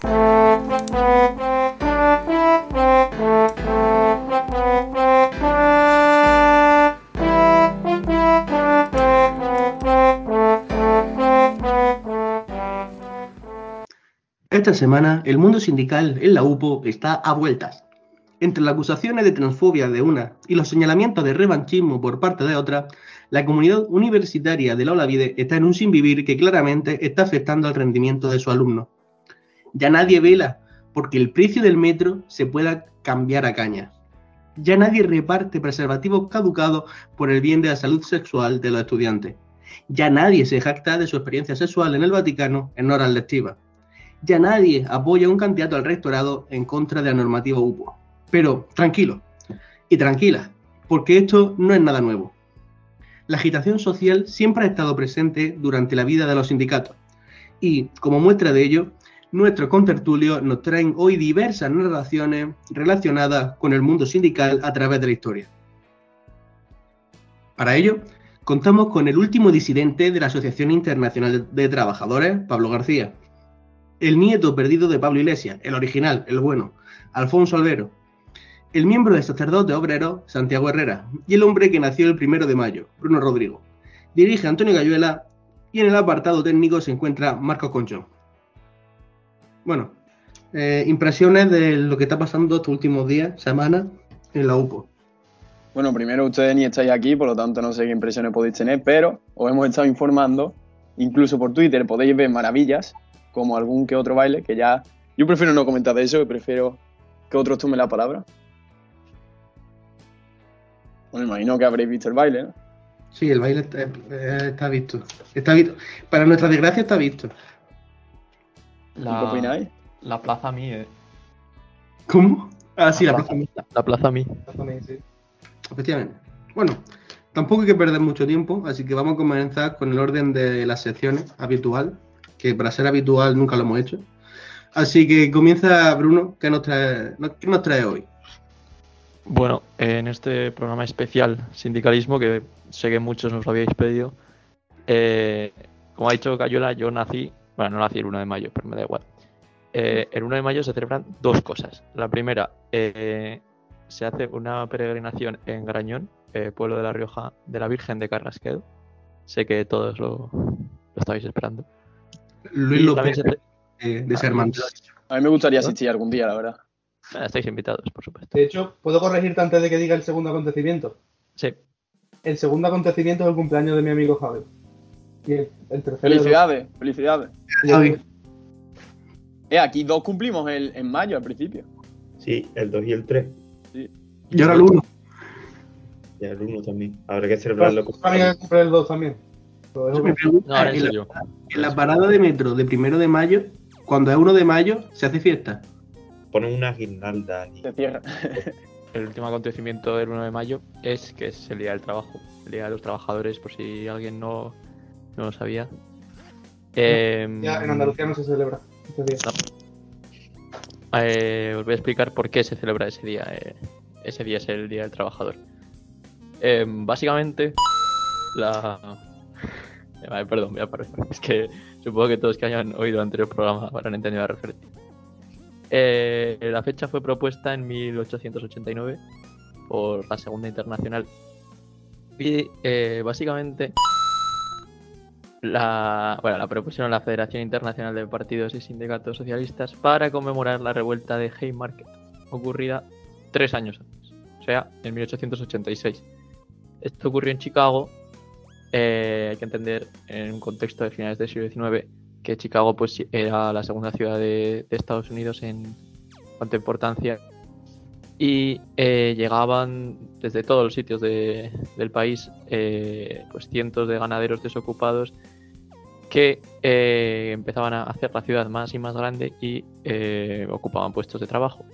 Esta semana, el mundo sindical en la UPO está a vueltas. Entre las acusaciones de transfobia de una y los señalamientos de revanchismo por parte de otra, la comunidad universitaria de la Olavide está en un sinvivir que claramente está afectando al rendimiento de sus alumnos. Ya nadie vela porque el precio del metro se pueda cambiar a cañas. Ya nadie reparte preservativos caducados por el bien de la salud sexual de los estudiantes. Ya nadie se jacta de su experiencia sexual en el Vaticano en horas lectivas. Ya nadie apoya a un candidato al rectorado en contra de la normativa UPO. Pero tranquilo y tranquila, porque esto no es nada nuevo. La agitación social siempre ha estado presente durante la vida de los sindicatos y, como muestra de ello, nuestros contertulios nos traen hoy diversas narraciones relacionadas con el mundo sindical a través de la historia. Para ello, contamos con el último disidente de la Asociación Internacional de Trabajadores, Pablo García, el nieto perdido de Pablo Iglesias, el original, el bueno, Alfonso Albero, el miembro de Sacerdotes Obreros, Santiago Herrera, y el hombre que nació el 1 de mayo, Bruno Rodrigo. Dirige Antonio Gayuela y en el apartado técnico se encuentra Marcos Conchón. Bueno, impresiones de lo que está pasando estos últimos días, semanas, en la UPO. Bueno, primero ustedes ni estáis aquí, por lo tanto no sé qué impresiones podéis tener, pero os hemos estado informando, incluso por Twitter podéis ver maravillas, como algún que otro baile, que ya... Yo prefiero no comentar de eso, prefiero que otros tomen la palabra. Bueno, imagino que habréis visto el baile, ¿no? Sí, el baile está visto. Está visto. Para nuestra desgracia está visto. ¿Qué opináis? La Plaza Mí, ¿Cómo? Ah, sí, la Plaza Mí. La Plaza Mí. Sí. Efectivamente. Bueno, tampoco hay que perder mucho tiempo, así que vamos a comenzar con el orden de las secciones habitual, que para ser habitual nunca lo hemos hecho. Así que comienza Bruno, ¿qué nos trae hoy? Bueno, en este programa especial Sindicalismo, que sé que muchos nos lo habíais pedido, como ha dicho Gayuela, yo nací, bueno, no nací el 1 de mayo, pero me da igual. El 1 de mayo se celebran dos cosas. La primera, se hace una peregrinación en Grañón, pueblo de La Rioja, de la Virgen de Carrasquedo. Sé que todos lo estabais esperando. Luis López de Sermán. A mí me gustaría asistir algún día, la verdad. Estáis invitados, por supuesto. De hecho, ¿puedo corregirte antes de que diga el segundo acontecimiento? Sí. El segundo acontecimiento es el cumpleaños de mi amigo Javi. Y el tercero... ¡Felicidades! ¡Felicidades! Javi. Aquí dos cumplimos en mayo, al principio. Sí, el 2 y el 3. Sí. Y ahora el 1. Y el 1 también. Habrá que celebrarlo con... También cumple el 2 también. Me pregunto, No, ahora en serio. en la parada de metro de 1 de mayo, cuando es 1 de mayo, se hace fiesta. Ponen una guirnalda. Se cierra. El último acontecimiento del 1 de mayo es que es el Día del Trabajo, el Día de los Trabajadores, por si alguien no lo sabía. Ya, en Andalucía no se celebra este día. Os voy a explicar por qué se celebra ese día. Ese día es el Día del Trabajador. Básicamente, perdón, voy a parar. Es que supongo que todos que hayan oído el anterior programa habrán entendido la referencia. La fecha fue propuesta en 1889 por la Segunda Internacional y básicamente la propusieron la Federación Internacional de Partidos y Sindicatos Socialistas para conmemorar la revuelta de Haymarket, ocurrida 3 años antes, o sea, en 1886. Esto ocurrió en Chicago. Hay que entender en un contexto de finales del siglo XIX que Chicago pues era la segunda ciudad de Estados Unidos en cuanto a importancia y llegaban desde todos los sitios del país pues cientos de ganaderos desocupados que empezaban a hacer la ciudad más y más grande y ocupaban puestos de trabajo.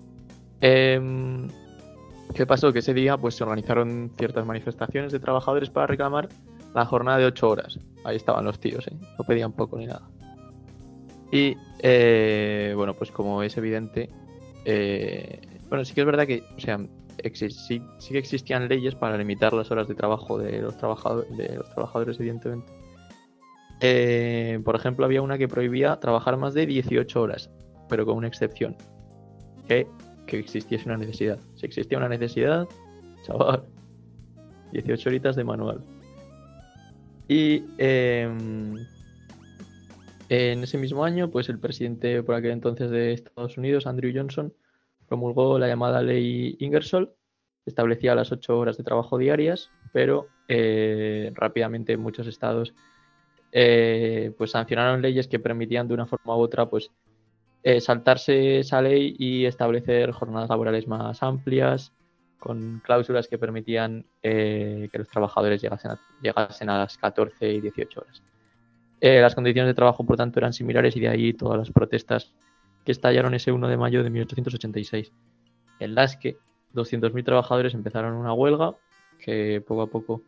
¿Qué pasó? Que ese día pues se organizaron ciertas manifestaciones de trabajadores para reclamar la jornada de 8 horas. Ahí estaban los tíos, no pedían poco ni nada. Y bueno, pues como es evidente, bueno, sí que es verdad que, o sea, sí que existían leyes para limitar las horas de trabajo de los trabajadores, evidentemente. Por ejemplo, había una que prohibía trabajar más de 18 horas. pero con una excepción, que existiese una necesidad. Si existía una necesidad, chaval, 18 horitas de manual. Y en ese mismo año, pues el presidente por aquel entonces de Estados Unidos, Andrew Johnson, promulgó la llamada ley Ingersoll. Establecía las 8 horas de trabajo diarias, pero rápidamente muchos estados pues sancionaron leyes que permitían de una forma u otra pues saltarse esa ley y establecer jornadas laborales más amplias, con cláusulas que permitían que los trabajadores llegasen a las 14 y 18 horas. Las condiciones de trabajo, por tanto, eran similares y de ahí todas las protestas que estallaron ese 1 de mayo de 1886, en las que 200.000 trabajadores empezaron una huelga que poco a poco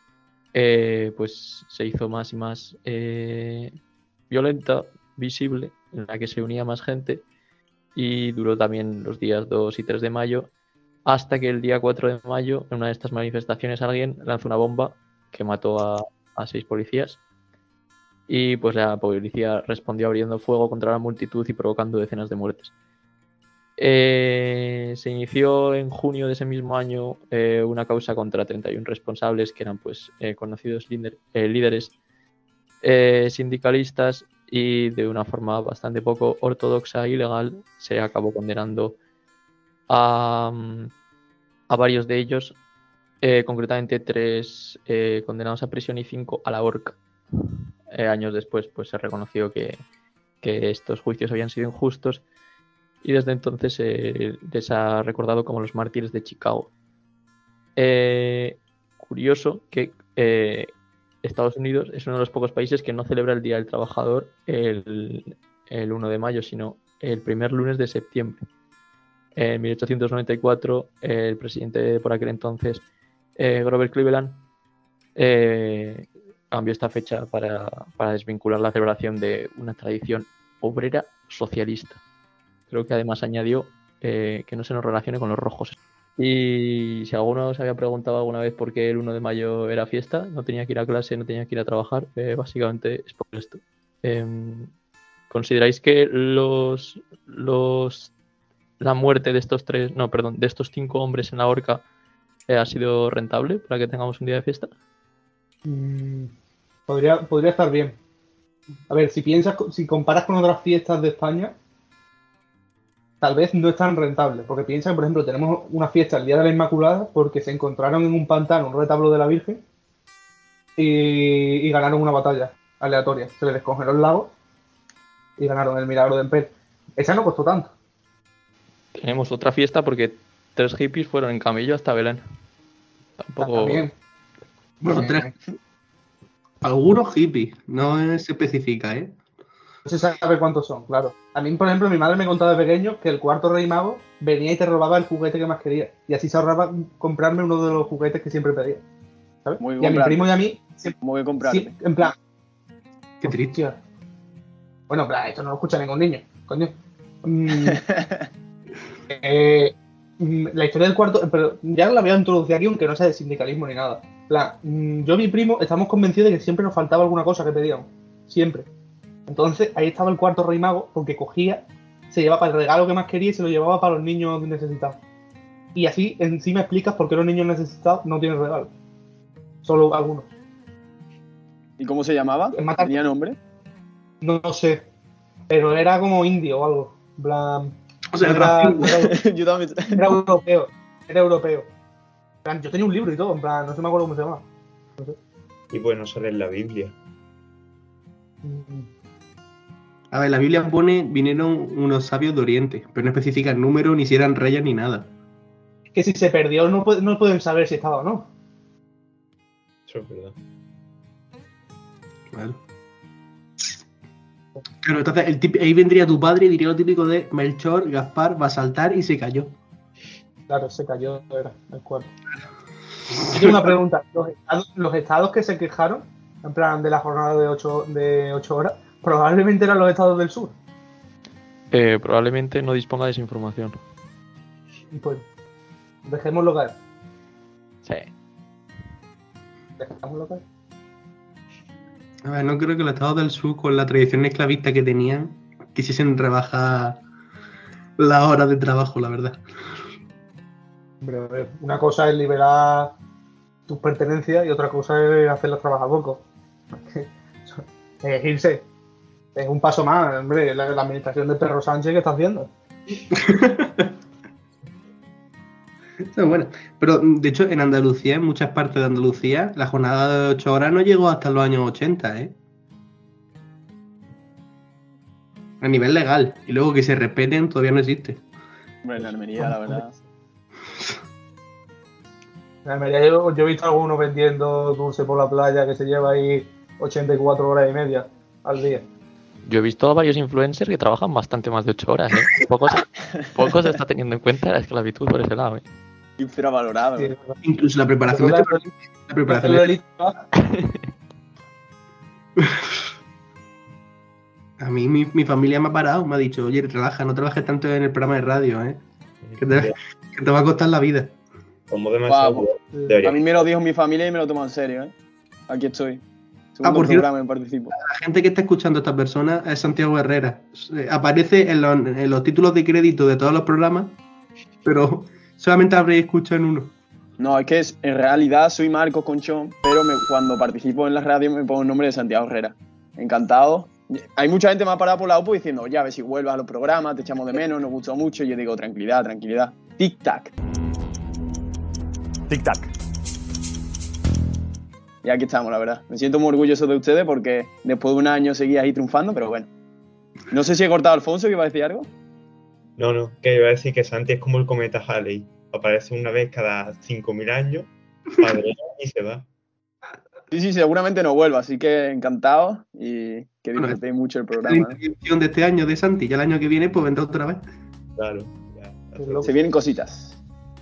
pues se hizo más y más violenta, visible, en la que se unía más gente, y duró también los días 2 y 3 de mayo, hasta que el día 4 de mayo, en una de estas manifestaciones, alguien lanzó una bomba que mató a 6 policías, y pues la policía respondió abriendo fuego contra la multitud y provocando decenas de muertes. Se inició en junio de ese mismo año una causa contra 31 responsables que eran pues conocidos líderes sindicalistas, y de una forma bastante poco ortodoxa y legal se acabó condenando a varios de ellos, concretamente 3 condenados a prisión y 5 a la horca. Años después pues se reconoció que estos juicios habían sido injustos, y desde entonces les ha recordado como los mártires de Chicago. Curioso que Estados Unidos es uno de los pocos países que no celebra el Día del Trabajador el 1 de mayo, sino el primer lunes de septiembre. En 1894, el presidente por aquel entonces, Grover Cleveland, cambió esta fecha para desvincular la celebración de una tradición obrera socialista. Creo que además añadió que no se nos relacione con los rojos. Y si alguno se había preguntado alguna vez por qué el 1 de mayo era fiesta, no tenía que ir a clase, no tenía que ir a trabajar, básicamente es por esto. ¿Consideráis que la muerte de de estos 5 hombres en la horca ha sido rentable para que tengamos un día de fiesta? Podría estar bien. A ver, si comparas con otras fiestas de España, tal vez no es tan rentable, porque piensa que, por ejemplo, tenemos una fiesta el Día de la Inmaculada porque se encontraron en un pantano un retablo de la Virgen y ganaron una batalla aleatoria. Se les descongeló el lago y ganaron el milagro de Empel. Esa no costó tanto. Tenemos otra fiesta porque 3 hippies fueron en camello hasta Belén. Tampoco... También. Bueno, 3. Algunos hippies, no se especifica, ¿eh? No se sabe cuántos son, claro. A mí, por ejemplo, mi madre me contaba de pequeño que el cuarto rey mago venía y te robaba el juguete que más quería. Y así se ahorraba comprarme uno de los juguetes que siempre pedía. ¿Sabes? Y a mi primo y a mí... Muy bien comprarte. Sí, en plan... Qué triste. Hostia. Bueno, en plan, esto no lo escucha ningún niño. Coño. La historia del cuarto... Pero ya la voy a introducir aquí, aunque no sea de sindicalismo ni nada. En plan, yo y mi primo estamos convencidos de que siempre nos faltaba alguna cosa que pedíamos. Siempre. Entonces, ahí estaba el cuarto rey mago, porque cogía, se llevaba el regalo que más quería y se lo llevaba para los niños necesitados. Y así encima explicas por qué los niños necesitados no tienen regalo. Solo algunos. ¿Y cómo se llamaba? ¿Tenía nombre? No sé. Pero era como indio o algo. En plan, O sea, Yo también. era europeo. Era europeo. En plan, yo tenía un libro y todo, en plan, no se me acuerdo cómo se llama. No sé. Y pues no sale en la Biblia. A ver, la Biblia pone vinieron unos sabios de Oriente, pero no especifica el número, ni si eran reyes ni nada. Que si se perdió no pueden saber si estaba o no. Eso es verdad. Claro. Claro, entonces ahí vendría tu padre y diría lo típico de Melchor, Gaspar, va a saltar y se cayó. Claro, se cayó era el cuarto. Yo tengo una pregunta. ¿Los estados que se quejaron, en plan de la jornada de 8 horas, probablemente eran los estados del sur? Probablemente no disponga de esa información. Y pues, dejémoslo caer. Sí. Dejémoslo caer. A ver, no creo que los estados del sur, con la tradición esclavista que tenían, quisiesen rebajar las horas de trabajo, la verdad. Hombre, a ver, una cosa es liberar tus pertenencias y otra cosa es hacerlas trabajar poco. Irse. Es un paso más, hombre, la administración de Perro Sánchez que está haciendo. Está bueno. Pero, de hecho, en Andalucía, en muchas partes de Andalucía, la jornada de 8 horas no llegó hasta los años 80, ¿eh? A nivel legal. Y luego que se respeten todavía no existe. Hombre, en Almería, la verdad. En Almería yo he visto a algunos vendiendo dulce por la playa que se lleva ahí 84 horas y media al día. Yo he visto a varios influencers que trabajan bastante más de 8 horas, ¿eh? Poco se está teniendo en cuenta la esclavitud por ese lado, ¿eh? Infravalorado. Sí, ¿eh? Incluso la preparación de este programa- la preparación de- A mí mi familia me ha parado, me ha dicho, oye, relaja, no trabajes tanto en el programa de radio, ¿eh? Que te va a costar la vida. Como demasiado. Guau. Debería. A mí me lo dijo mi familia y me lo tomo en serio, ¿eh? Aquí estoy. Segundo por cierto. programa en participo. La gente que está escuchando a esta persona es Santiago Herrera. Aparece en los títulos de crédito de todos los programas, pero solamente habréis escuchado en uno. No, es que en realidad soy Marcos Conchón, pero cuando participo en la radio me pongo el nombre de Santiago Herrera. Encantado. Hay mucha gente que me ha parado por la UPO diciendo, oye, a ver si vuelvas a los programas, te echamos de menos, nos gustó mucho. Y yo digo, tranquilidad, tranquilidad. Tic-tac. Tic-tac. Y aquí estamos, la verdad. Me siento muy orgulloso de ustedes porque después de un año seguí ahí triunfando, pero bueno. No sé si he cortado a Alfonso, que iba a decir algo. No, que iba a decir que Santi es como el cometa Halley. Aparece una vez cada 5.000 años, padre, y se va. Sí, seguramente no vuelvo, así que encantado y que Bueno, disfrutéis mucho el La programa. ¿eh? intervención de este año de Santi, ya el año que viene pues vendrá otra vez. Claro. Ya. Se vienen cositas.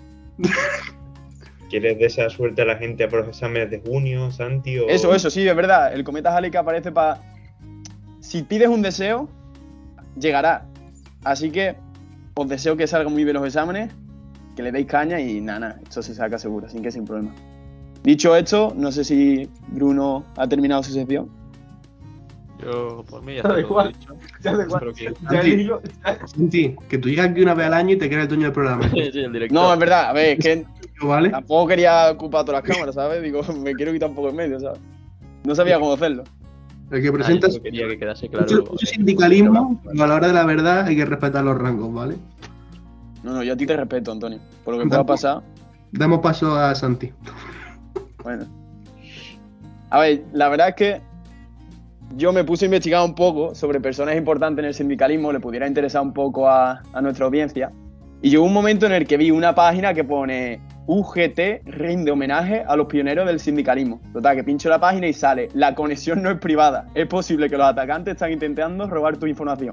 ¿Quieres desear suerte a la gente por los exámenes de junio, Santi? O... Eso, sí, es verdad. El cometa Halley que aparece para... Si pides un deseo, llegará. Así que os deseo que salgan muy bien los exámenes, que le deis caña y nada, esto se saca seguro, así que sin problema. Dicho esto, no sé si Bruno ha terminado su sección. Yo, por mí, ya Da está todo igual. dicho. Ya da igual. Espero que- Ya Santi. digo, Santi, que tú llegas aquí una vez al año y te quedas el dueño del programa. Sí, el director. No, es verdad, a ver, es que ¿Vale? tampoco quería ocupar todas las cámaras, ¿sabes? Digo, me quiero quitar un poco en medio, ¿sabes? No sabía cómo hacerlo. El que Yo presenta solo quería que quedase claro. mucho sindicalismo, pero a la hora de la verdad hay que respetar los rangos, ¿vale? No, yo a ti te respeto, Antonio. Por lo que pueda pasar, Damos paso a Santi. bueno. A ver, la verdad es que yo me puse a investigar un poco sobre personas importantes en el sindicalismo, le pudiera interesar un poco a nuestra audiencia. Y llegó un momento en el que vi una página que pone UGT rinde homenaje a los pioneros del sindicalismo. Total, que pincho la página y sale, la conexión no es privada. Es posible que los atacantes están intentando robar tu información.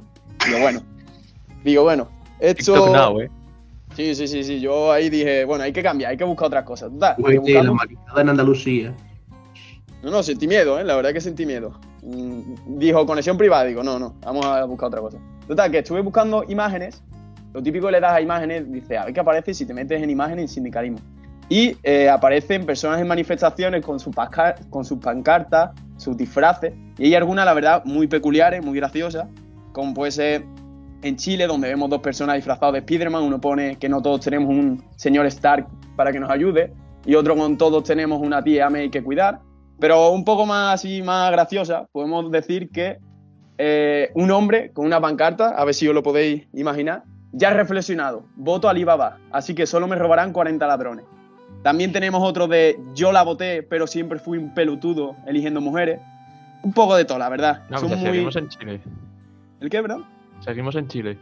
Digo, bueno, esto... TikTok now, ¿eh? Sí, yo ahí dije, bueno, hay que cambiar, hay que buscar otras cosas. Total, que Pues, la buscando- maquinada en Andalucía. No, sentí miedo, la verdad que sentí miedo. Dijo, conexión privada, digo, no, vamos a buscar otra cosa. Total, que estuve buscando imágenes, lo típico que le das a imágenes, dice, a ver qué aparece si te metes en imágenes en sindicalismo. Y aparecen personas en manifestaciones con sus pancartas, sus disfraces, y hay algunas, la verdad, muy peculiares, muy graciosas, como puede ser en Chile, donde vemos dos personas disfrazadas de Spider-Man, uno pone que no todos tenemos un señor Stark para que nos ayude, y otro con todos tenemos una tía May que cuidar. Pero un poco más así, más graciosa, podemos decir que un hombre con una pancarta, a ver si os lo podéis imaginar, ya ha reflexionado, voto a Alibaba, así que solo me robarán 40 ladrones. También tenemos otro de yo la voté, pero siempre fui un pelotudo eligiendo mujeres. Un poco de todo, la verdad. No, Son que muy... seguimos en Chile. ¿El qué, verdad? Seguimos en Chile.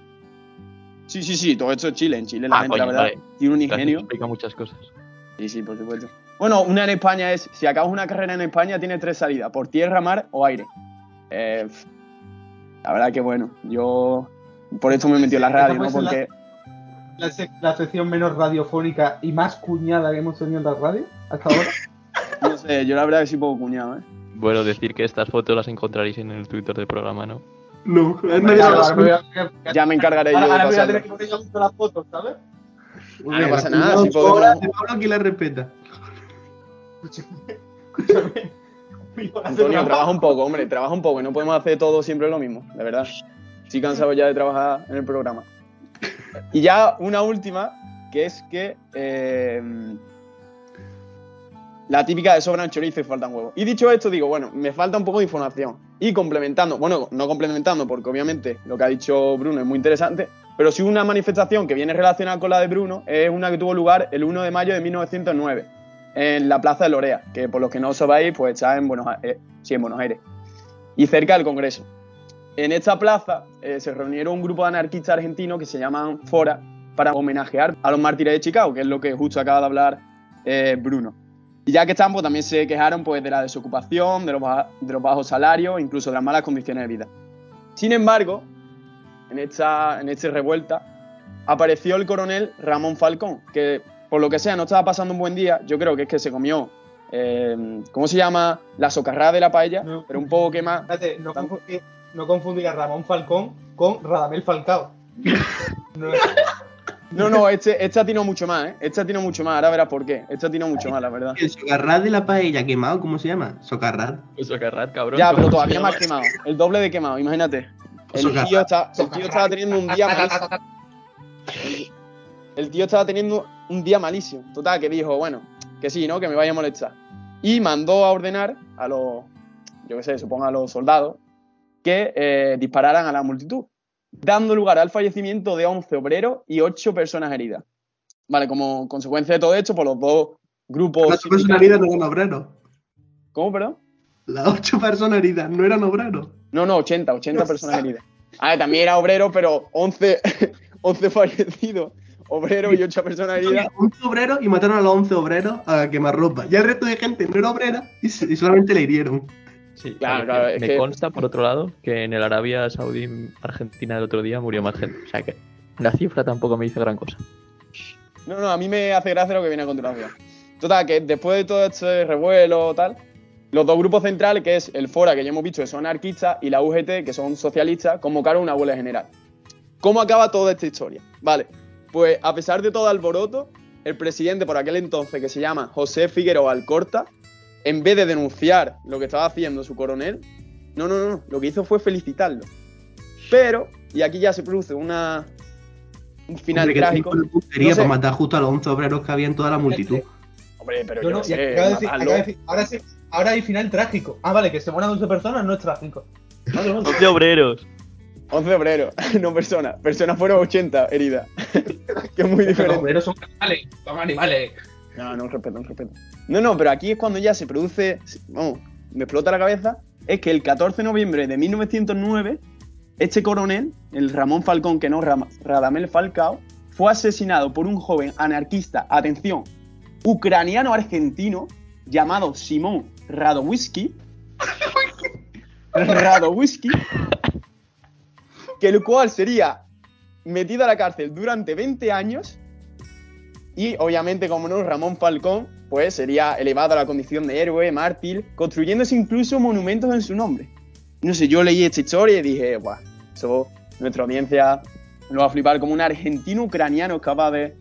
Sí, todo esto es Chile. En Chile la gente, coño, la verdad, vale. tiene un Gracias, ingenio. explica muchas cosas. Sí, por supuesto. Bueno, una en España es, si acabas una carrera en España, tienes 3 salidas, por tierra, mar o aire. La verdad que bueno, yo por esto me metí en la radio, ¿no? Porque la sección menos radiofónica y más cuñada que hemos tenido en la radio hasta ahora. no sé, yo la verdad que soy poco cuñado, ¿eh? Bueno, decir que estas fotos las encontraréis en el Twitter del programa, ¿no? No, es Ahora medio Ya me encargaré yo de ahora voy a tener pasarlo. que poner yo mucho las fotos, ¿sabes? no pasa nada, si podemos- Ahora de Pablo aquí la respeta. Escúchame. Antonio, trabaja un poco, hombre, trabaja un poco y no podemos hacer todo siempre lo mismo, de verdad. Estoy cansado ya de trabajar en el programa. Y ya una última, que es que la típica de sobran chorizo y faltan huevos. Y dicho esto, digo, bueno, me falta un poco de información. Y complementando, bueno, no complementando, porque obviamente lo que ha dicho Bruno es muy interesante, pero sí una manifestación que viene relacionada con la de Bruno es una que tuvo lugar el 1 de mayo de 1909 en la Plaza de Lorea, que por los que no os sabéis, pues está en Buenos Aires, y cerca del Congreso. En esta plaza se reunieron un grupo de anarquistas argentinos que se llaman Fora para homenajear a los mártires de Chicago, que es lo que justo acaba de hablar Bruno. Y ya que están, pues también se quejaron pues, de la desocupación, de los bajos salarios, incluso de las malas condiciones de vida. Sin embargo, en esta revuelta apareció el coronel Ramón Falcón, que por lo que sea no estaba pasando un buen día. Yo creo que es que se comió, ¿cómo se llama? La socarrada de la paella, No. pero un poco quemada. Espérate, no confundir a Ramón Falcón con Radamel Falcao. No, este atinó mucho más, ¿eh? Este atinó mucho más, ahora verás por qué. Este atinó mucho más, la verdad. El socarrat de la paella quemado, ¿cómo se llama? Socarrat. Eso, Carrat, cabrón. Ya, pero ¿cómo se todavía llama? más quemado. El doble de quemado, imagínate. El Socarrat. tío estaba teniendo un día malísimo. El tío estaba teniendo un día malísimo. Total, que dijo, bueno, que sí, ¿no? Que me vaya a molestar. Y mandó a ordenar a los, yo qué sé, supongo a los soldados, que dispararan a la multitud, dando lugar al fallecimiento de 11 obreros y 8 personas heridas. Vale, como consecuencia de todo esto, por los dos grupos... Las 8 personas heridas no eran obreros. ¿Cómo, perdón? Las 8 personas heridas no eran obreros. No, 80 personas heridas. A ver, también era obrero, pero 11 fallecidos. Obreros y 8 personas heridas. 11 obreros y mataron a los 11 obreros a quemarropa. Ya el resto de gente no era obrera y solamente le hirieron. Sí, Claro, claro, es me que- consta, por otro lado, que en el Arabia Saudí Argentina del otro día murió más gente. O sea que la cifra tampoco me dice gran cosa. No, a mí me hace gracia lo que viene a continuación. Total, que después de todo este revuelo tal, los dos grupos centrales, que es el Fora, que ya hemos visto que son anarquistas, y la UGT, que son socialistas, convocaron una huelga general. ¿Cómo acaba toda esta historia? Vale, pues a pesar de todo alboroto, el presidente por aquel entonces, que se llama José Figueroa Alcorta, en vez de denunciar lo que estaba haciendo su coronel, no, lo que hizo fue felicitarlo. Pero, y aquí ya se produce un final Hombre, que trágico. tipo de puntería No sé. para matar justo a los 11 obreros que había en toda la multitud. Hombre, pero No, yo no, no y sé, acaba de decir, matarlo. ahora sí, ahora hay final trágico. Ah, vale, que se mueran 11 personas no es trágico. Vale, vale. 11 obreros. 11 obreros, no personas. Personas fueron 80 heridas. Que es muy Los diferente. obreros son animales, son animales. No, respeto. No, pero aquí es cuando ya se produce, vamos, me explota la cabeza, es que el 14 de noviembre de 1909, este coronel, el Ramón Falcón, que no Radamel Falcao, fue asesinado por un joven anarquista, atención, ucraniano-argentino, llamado Simón Radowisky, que el cual sería metido a la cárcel durante 20 años. Y obviamente, como no, Ramón Falcón, pues sería elevado a la condición de héroe, mártir, construyéndose incluso monumentos en su nombre. No sé, yo leí esta historia y dije, guau, eso nuestra audiencia lo va a flipar, como un argentino ucraniano es capaz de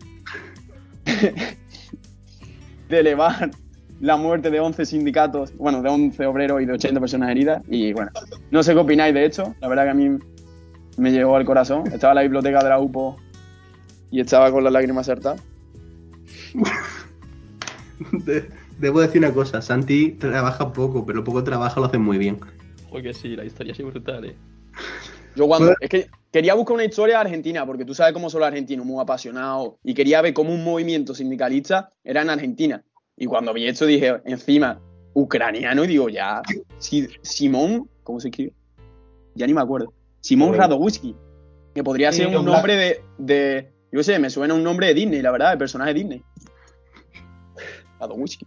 elevar la muerte de 11 sindicatos, bueno, de 11 obreros y de 80 personas heridas. Y bueno, no sé qué opináis de esto, la verdad que a mí me llegó al corazón. Estaba en la biblioteca de la UPO y estaba con las lágrimas saltadas. Debo decir una cosa, Santi trabaja poco, pero poco trabaja lo hace muy bien. Porque sí, la historia es brutal, eh. Yo es que quería buscar una historia argentina, porque tú sabes cómo son los argentinos, muy apasionados, y quería ver cómo un movimiento sindicalista era en Argentina. Y cuando vi esto dije, encima, ucraniano, y digo, ya, Simón, ¿cómo se escribe? Ya ni me acuerdo. Simón Radowisky, que podría Sí, ser un John nombre de, yo qué sé, me suena un nombre de Disney, la verdad, de personaje de Disney. Radowisky.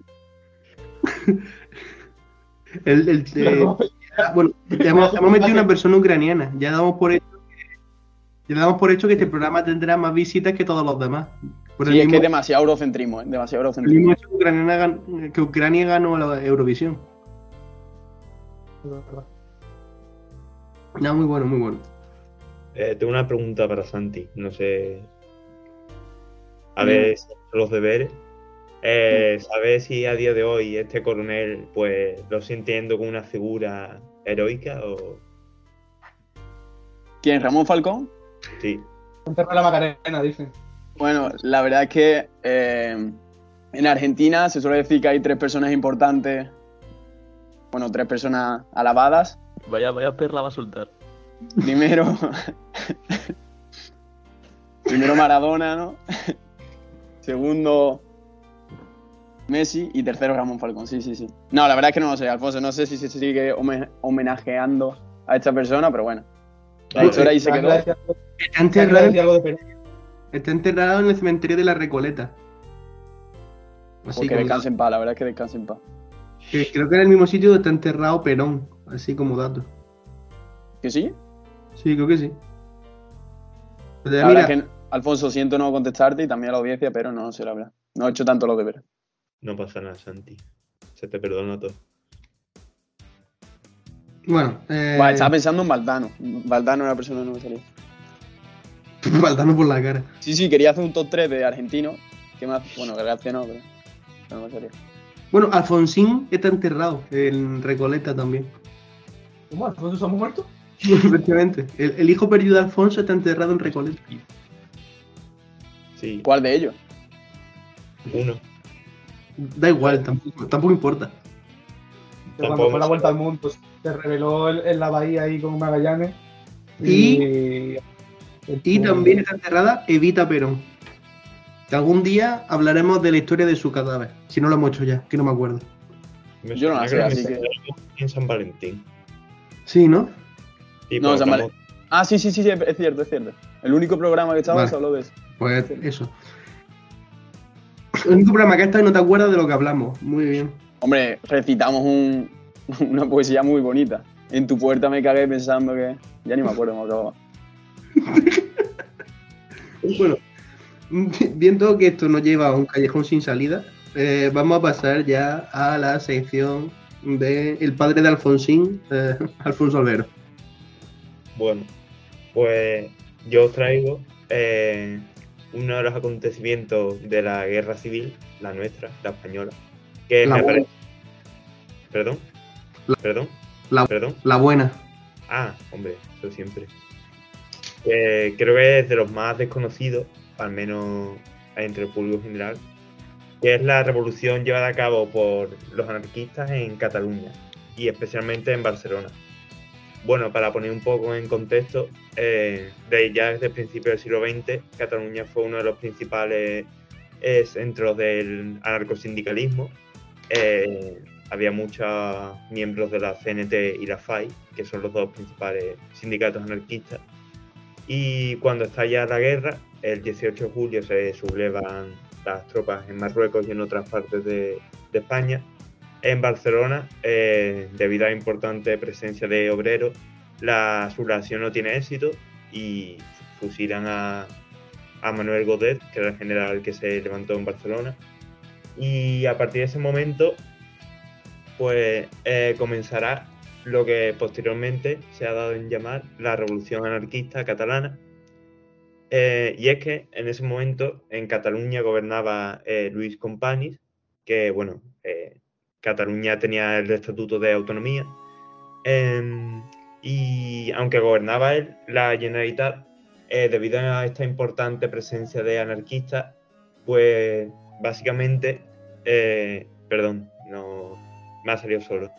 Bueno, hemos metido una persona ucraniana. Ya damos por hecho que este programa tendrá más visitas que todos los demás. Por Sí, el es que es mismo, demasiado eurocentrismo, demasiado el eurocentrismo. mismo hecho que Ucrania ganó la Eurovisión. No, muy bueno, muy bueno. Tengo una pregunta para Santi. No sé. A ver si los deberes. ¿Sabes si a día de hoy este coronel pues lo sintiendo como una figura heroica o ¿Quién? ¿Ramón Falcón? sí? Enterrar la Macarena, dicen. Bueno, la verdad es que en Argentina se suele decir que hay 3 personas importantes, bueno, 3 personas alabadas. Vaya perla va a soltar. Primero, primero Maradona, ¿no? Segundo, Messi y tercero Ramón Falcón. Sí. No, la verdad es que no lo sé, Alfonso. No sé si se sigue homenajeando a esta persona, pero bueno. La historia ahí se quedó. Está Decía enterrado, algo de Perú. está enterrado en el cementerio de la Recoleta. Así Porque como descanse en paz, la verdad es que descanse en paz. creo que era el mismo sitio donde está enterrado Perón, así como dato. ¿Que sí? Sí, creo que sí. Pues, La mira, verdad es que, Alfonso, siento no contestarte y también a la audiencia, pero no sé la verdad. No he hecho tanto los deberes. No pasa nada, Santi. Se te perdona todo. bueno, Buah, estaba pensando en Valdano. Valdano era la persona que no me salía. Valdano por la cara. Sí, quería hacer un top 3 de argentinos. ¿Qué más? Bueno, gracias no, pero no me salía. Bueno, Alfonsín está enterrado en Recoleta también. ¿Cómo? ¿Alfonso estamos muertos? Efectivamente. El hijo perdido de Alfonso está enterrado en Recoleta. Sí, ¿Cuál de ellos? uno. Da igual, tampoco importa. Que cuando fue la vuelta al mundo, pues, se reveló en la bahía ahí con Magallanes. Y también está enterrada Evita Perón. Que algún día hablaremos de la historia de su cadáver. Si no lo hemos hecho ya, que no me acuerdo. Yo no la sé, me así suena en San Valentín. Sí, ¿no? Y No, pues San hablamos- Ah, sí, es cierto. El único programa que estaba Vale. se habló de eso. Pues eso. El único programa que está y no te acuerdas de lo que hablamos. Muy bien. Hombre, recitamos una poesía muy bonita. En tu puerta me cagué pensando que... Ya ni me acuerdo cómo acababa. Bueno, viendo que esto nos lleva a un callejón sin salida, vamos a pasar ya a la sección del padre de Alfonsín, Alfonso Albero. Bueno, pues yo os traigo uno de los acontecimientos de la guerra civil, la nuestra, la española, que La me buena. parece... ¿Perdón? ¿Perdón? La- ¿Perdón? La buena. Ah, hombre, eso siempre. Creo que es de los más desconocidos, al menos entre el público general, que es la revolución llevada a cabo por los anarquistas en Cataluña y especialmente en Barcelona. Bueno, para poner un poco en contexto, ya desde el principio del siglo XX, Cataluña fue uno de los principales centros del anarcosindicalismo. Había muchos miembros de la CNT y la FAI, que son los dos principales sindicatos anarquistas. Y cuando estalla la guerra, el 18 de julio se sublevan las tropas en Marruecos y en otras partes de España. En Barcelona, debido a la importante presencia de obreros, la sublevación no tiene éxito y fusilan a Manuel Godet, que era el general que se levantó en Barcelona. Y a partir de ese momento, pues comenzará lo que posteriormente se ha dado en llamar la Revolución Anarquista Catalana. Y es que en ese momento en Cataluña gobernaba Luis Companys, que bueno, Cataluña tenía el Estatuto de Autonomía, y aunque gobernaba él, la Generalitat, debido a esta importante presencia de anarquistas, pues básicamente, perdón, no me ha salido solo,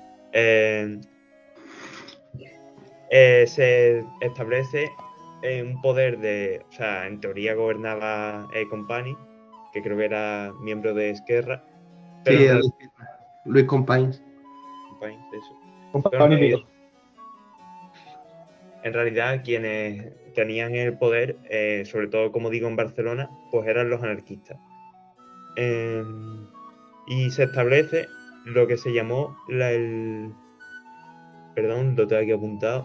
se establece un poder o sea, en teoría gobernaba Companys, que creo que era miembro de Esquerra, pero Sí, en Luis Companys. Companys, eso. Compañero. En realidad quienes tenían el poder, sobre todo como digo en Barcelona, pues eran los anarquistas. Y se establece lo que se llamó perdón, lo tengo aquí apuntado.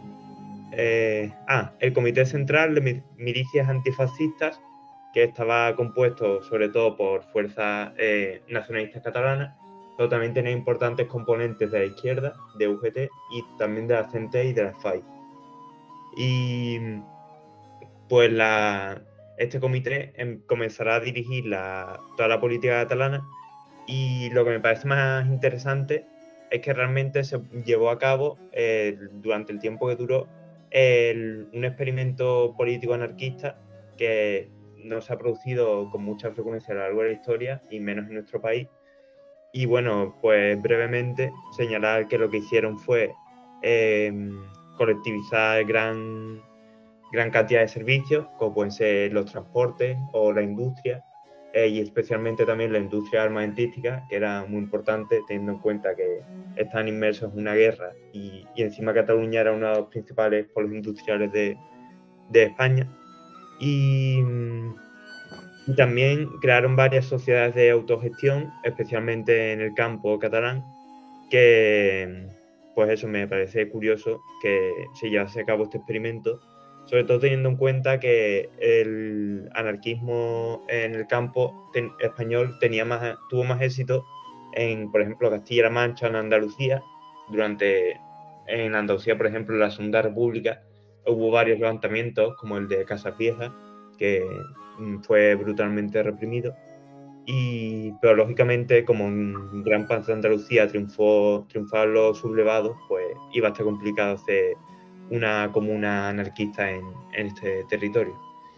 El Comité Central de Milicias Antifascistas, que estaba compuesto sobre todo por fuerzas nacionalistas catalanas, pero también tenía importantes componentes de la izquierda, de UGT y también de la CNT y de la FAI. Y pues este comité comenzará a dirigir toda la política catalana, y lo que me parece más interesante es que realmente se llevó a cabo durante el tiempo que duró un experimento político anarquista que no se ha producido con mucha frecuencia a lo largo de la historia y menos en nuestro país. Y bueno, pues brevemente señalar que lo que hicieron fue colectivizar gran cantidad de servicios, como pueden ser los transportes o la industria, y especialmente también la industria armamentística, que era muy importante teniendo en cuenta que estaban inmersos en una guerra y encima Cataluña era uno de los principales polos industriales de España. Y también crearon varias sociedades de autogestión, especialmente en el campo catalán, que pues eso me parece curioso que se llevase a cabo este experimento, sobre todo teniendo en cuenta que el anarquismo en el campo español tuvo más éxito en, por ejemplo, Castilla-La Mancha, en Andalucía. En Andalucía, por ejemplo, en la Segunda República hubo varios levantamientos, como el de Casas Viejas, que fue brutalmente reprimido. Pero lógicamente, como en gran parte de Andalucía triunfaron los sublevados, pues iba a estar complicado hacer una comuna anarquista en este territorio.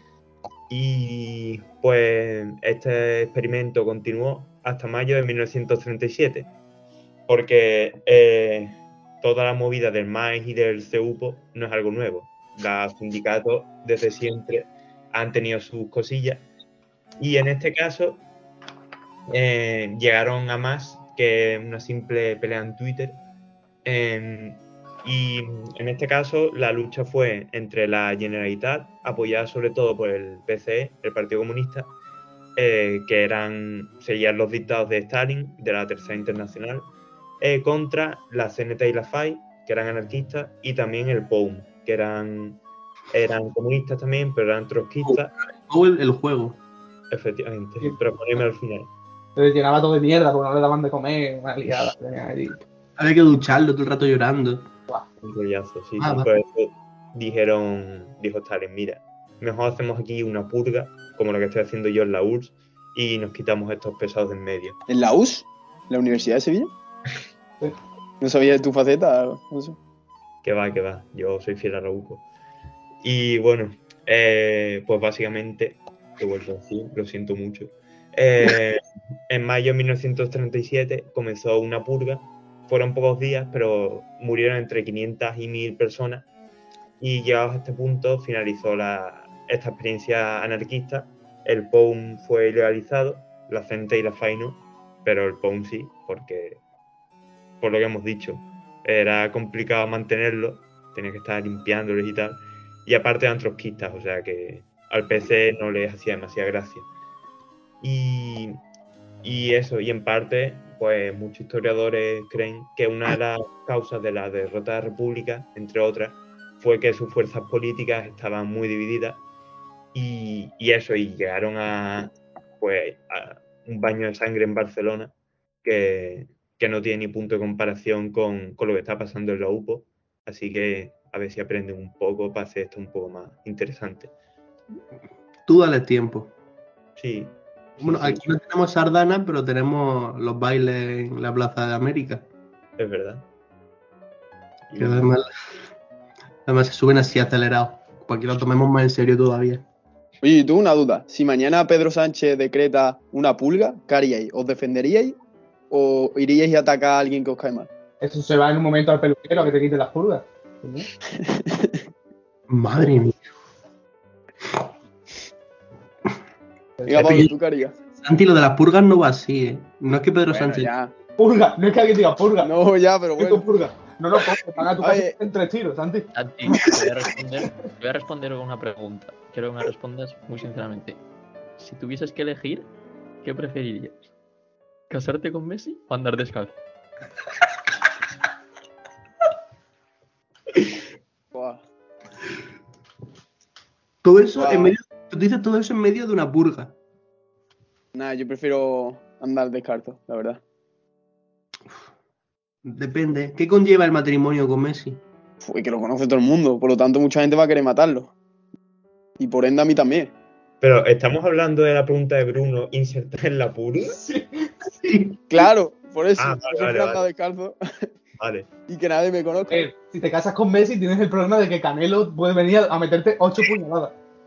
Y pues este experimento continuó hasta mayo de 1937, porque toda la movida del MAES y del CEUPO no es algo nuevo. Los sindicatos desde siempre han tenido sus cosillas y en este caso llegaron a más que una simple pelea en Twitter. Y en este caso la lucha fue entre la Generalitat, apoyada sobre todo por el PCE, el Partido Comunista, que seguían los dictados de Stalin, de la Tercera Internacional, contra la CNT y la FAI, que eran anarquistas, y también el POUM, que eran comunistas también, pero eran trotskistas. O el juego. Efectivamente, pero poneme al final. Se llenaba todo de mierda porque no le daban de comer, una liada. Había que ducharlo todo el rato llorando. Un rollazo, sí. Por eso dijo Stalin, mira, mejor hacemos aquí una purga, como lo que estoy haciendo yo en la URSS, y nos quitamos estos pesados de en medio. ¿En la URSS? ¿La Universidad de Sevilla? Sí. ¿No sabías tu faceta? No sé. Que va, yo soy fiel a la UCO. Y bueno, pues básicamente, te vuelvo a decir, lo siento mucho. En mayo de 1937 comenzó una purga. Fueron pocos días, pero murieron entre 500 y 1000 personas. Y llegados a este punto finalizó esta experiencia anarquista. El POUM fue ilegalizado, la CNT y la FAI no, pero el POUM sí, porque, por lo que hemos dicho, era complicado mantenerlo, tenía que estar limpiándolos y tal. Y aparte eran trotskistas, o sea que al PC no les hacía demasiada gracia. Y eso, y en parte, pues muchos historiadores creen que una de las causas de la derrota de la República, entre otras, fue que sus fuerzas políticas estaban muy divididas y llegaron a un baño de sangre en Barcelona que no tiene ni punto de comparación con lo que está pasando en la UPO. Así que a ver si aprenden un poco para hacer esto un poco más interesante. Tú dale tiempo. Sí. Bueno, sí. Aquí no tenemos sardana, pero tenemos los bailes en la Plaza de América. Es verdad. Que además se suben así acelerados, para que lo tomemos más en serio todavía. Oye, y tú una duda. Si mañana Pedro Sánchez decreta una pulga, ¿qué haríais? ¿Os defenderíais o iríais a atacar a alguien que os cae mal? Eso se va en un momento al peluquero a que te quite las pulgas. Madre mía. Venga, Pablo, ¿tú qué harías? Santi, lo de las purgas no va así, ¿eh? No es que Pedro Sánchez... Ya. Purga, no es que alguien diga purga. No, ya, pero ¿Qué bueno. con purga? No, paga tu casa Oye. en 3 tiros, Santi. Santi, voy a responder con una pregunta. Quiero que me respondas muy sinceramente. Si tuvieses que elegir, ¿qué preferirías? ¿Casarte con Messi o andar descalzo? Buah. Todo eso Wow. en medio... Tú dices todo eso en medio de una purga. Nada, yo prefiero andar descalzo, la verdad. Depende. ¿Qué conlleva el matrimonio con Messi? Fue que lo conoce todo el mundo, por lo tanto mucha gente va a querer matarlo. Y por ende a mí también. Pero estamos hablando de la pregunta de Bruno, insertar en la purga. Sí. Claro, por eso. Ah, yo vale, prefiero vale. andar descalzo Vale. y que nadie me conozca. Si te casas con Messi tienes el problema de que Canelo puede venir a meterte 8 puñaladas.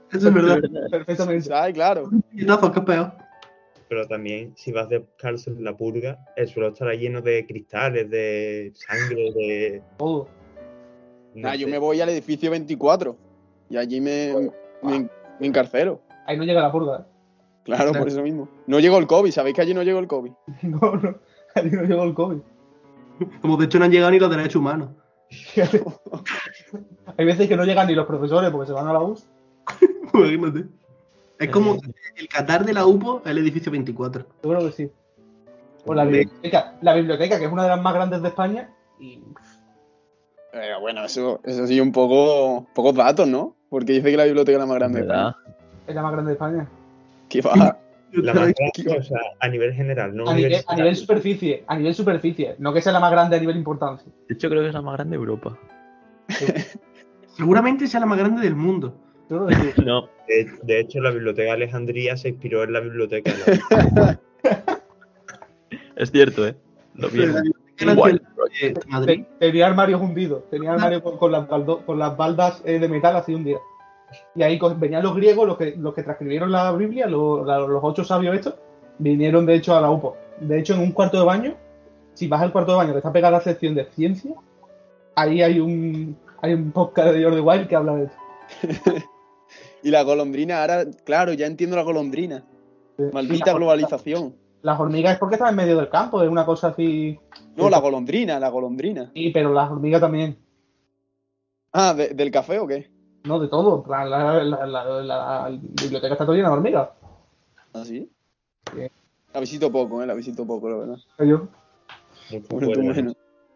Eso es verdad. Perfectamente. ¿Sabes? Claro. Puñetazo, qué peor. Pero también, si vas descalzo en la purga, el suelo estará lleno de cristales, de sangre, de. Todo. No Yo sé. me voy al edificio 24 y allí me encarcelo. Ahí no llega la purga. Claro, por eso mismo. No llegó el COVID, ¿sabéis que allí no llegó el COVID? No, ahí no llegó el COVID. Como de hecho no han llegado ni los derechos humanos. Fíjate. Hay veces que no llegan ni los profesores porque se van a la US. Imagínate. Es como el Qatar de la UPO, el edificio 24. Yo creo que sí. O la biblioteca, que es una de las más grandes de España. Y Bueno, eso sí, pocos datos, ¿no? Porque dice que la biblioteca es la más grande de ¿Verdad? España. es la más grande de España. ¿Qué va? La más grande, o sea, a nivel general, no A nivel universitario. superficie. A nivel superficie. No que sea la más grande a nivel importancia. De hecho, creo que es la más grande de Europa. Seguramente sea la más grande del mundo. Yo creo que sí. No. De hecho, la biblioteca de Alejandría se inspiró en la biblioteca de la. Es cierto, ¿eh? Lo vi. Pero la Biblioteca Igual. Nacional de Madrid. Tenía armarios hundidos. Tenía armarios con las baldas de metal así hundidas. Y ahí venían los griegos, los que transcribieron la Biblia, los 8 sabios estos, vinieron de hecho a la UPO. De hecho, en un cuarto de baño, si vas al cuarto de baño que está pegada a la sección de ciencia, ahí hay un podcast de Jordi Wild que habla de esto. Y la golondrina, ahora, claro, ya entiendo la golondrina. Maldita globalización. Las hormigas es porque están en medio del campo, es una cosa así. No, la golondrina. Sí, pero las hormigas también. Ah, ¿del café o qué? No, de todo. La biblioteca está toda llena de hormigas. ¿Ah, sí? Sí. La visito poco, la visito poco, la verdad. Yo. Mucho Bueno, tú fuera, ¿no? menos.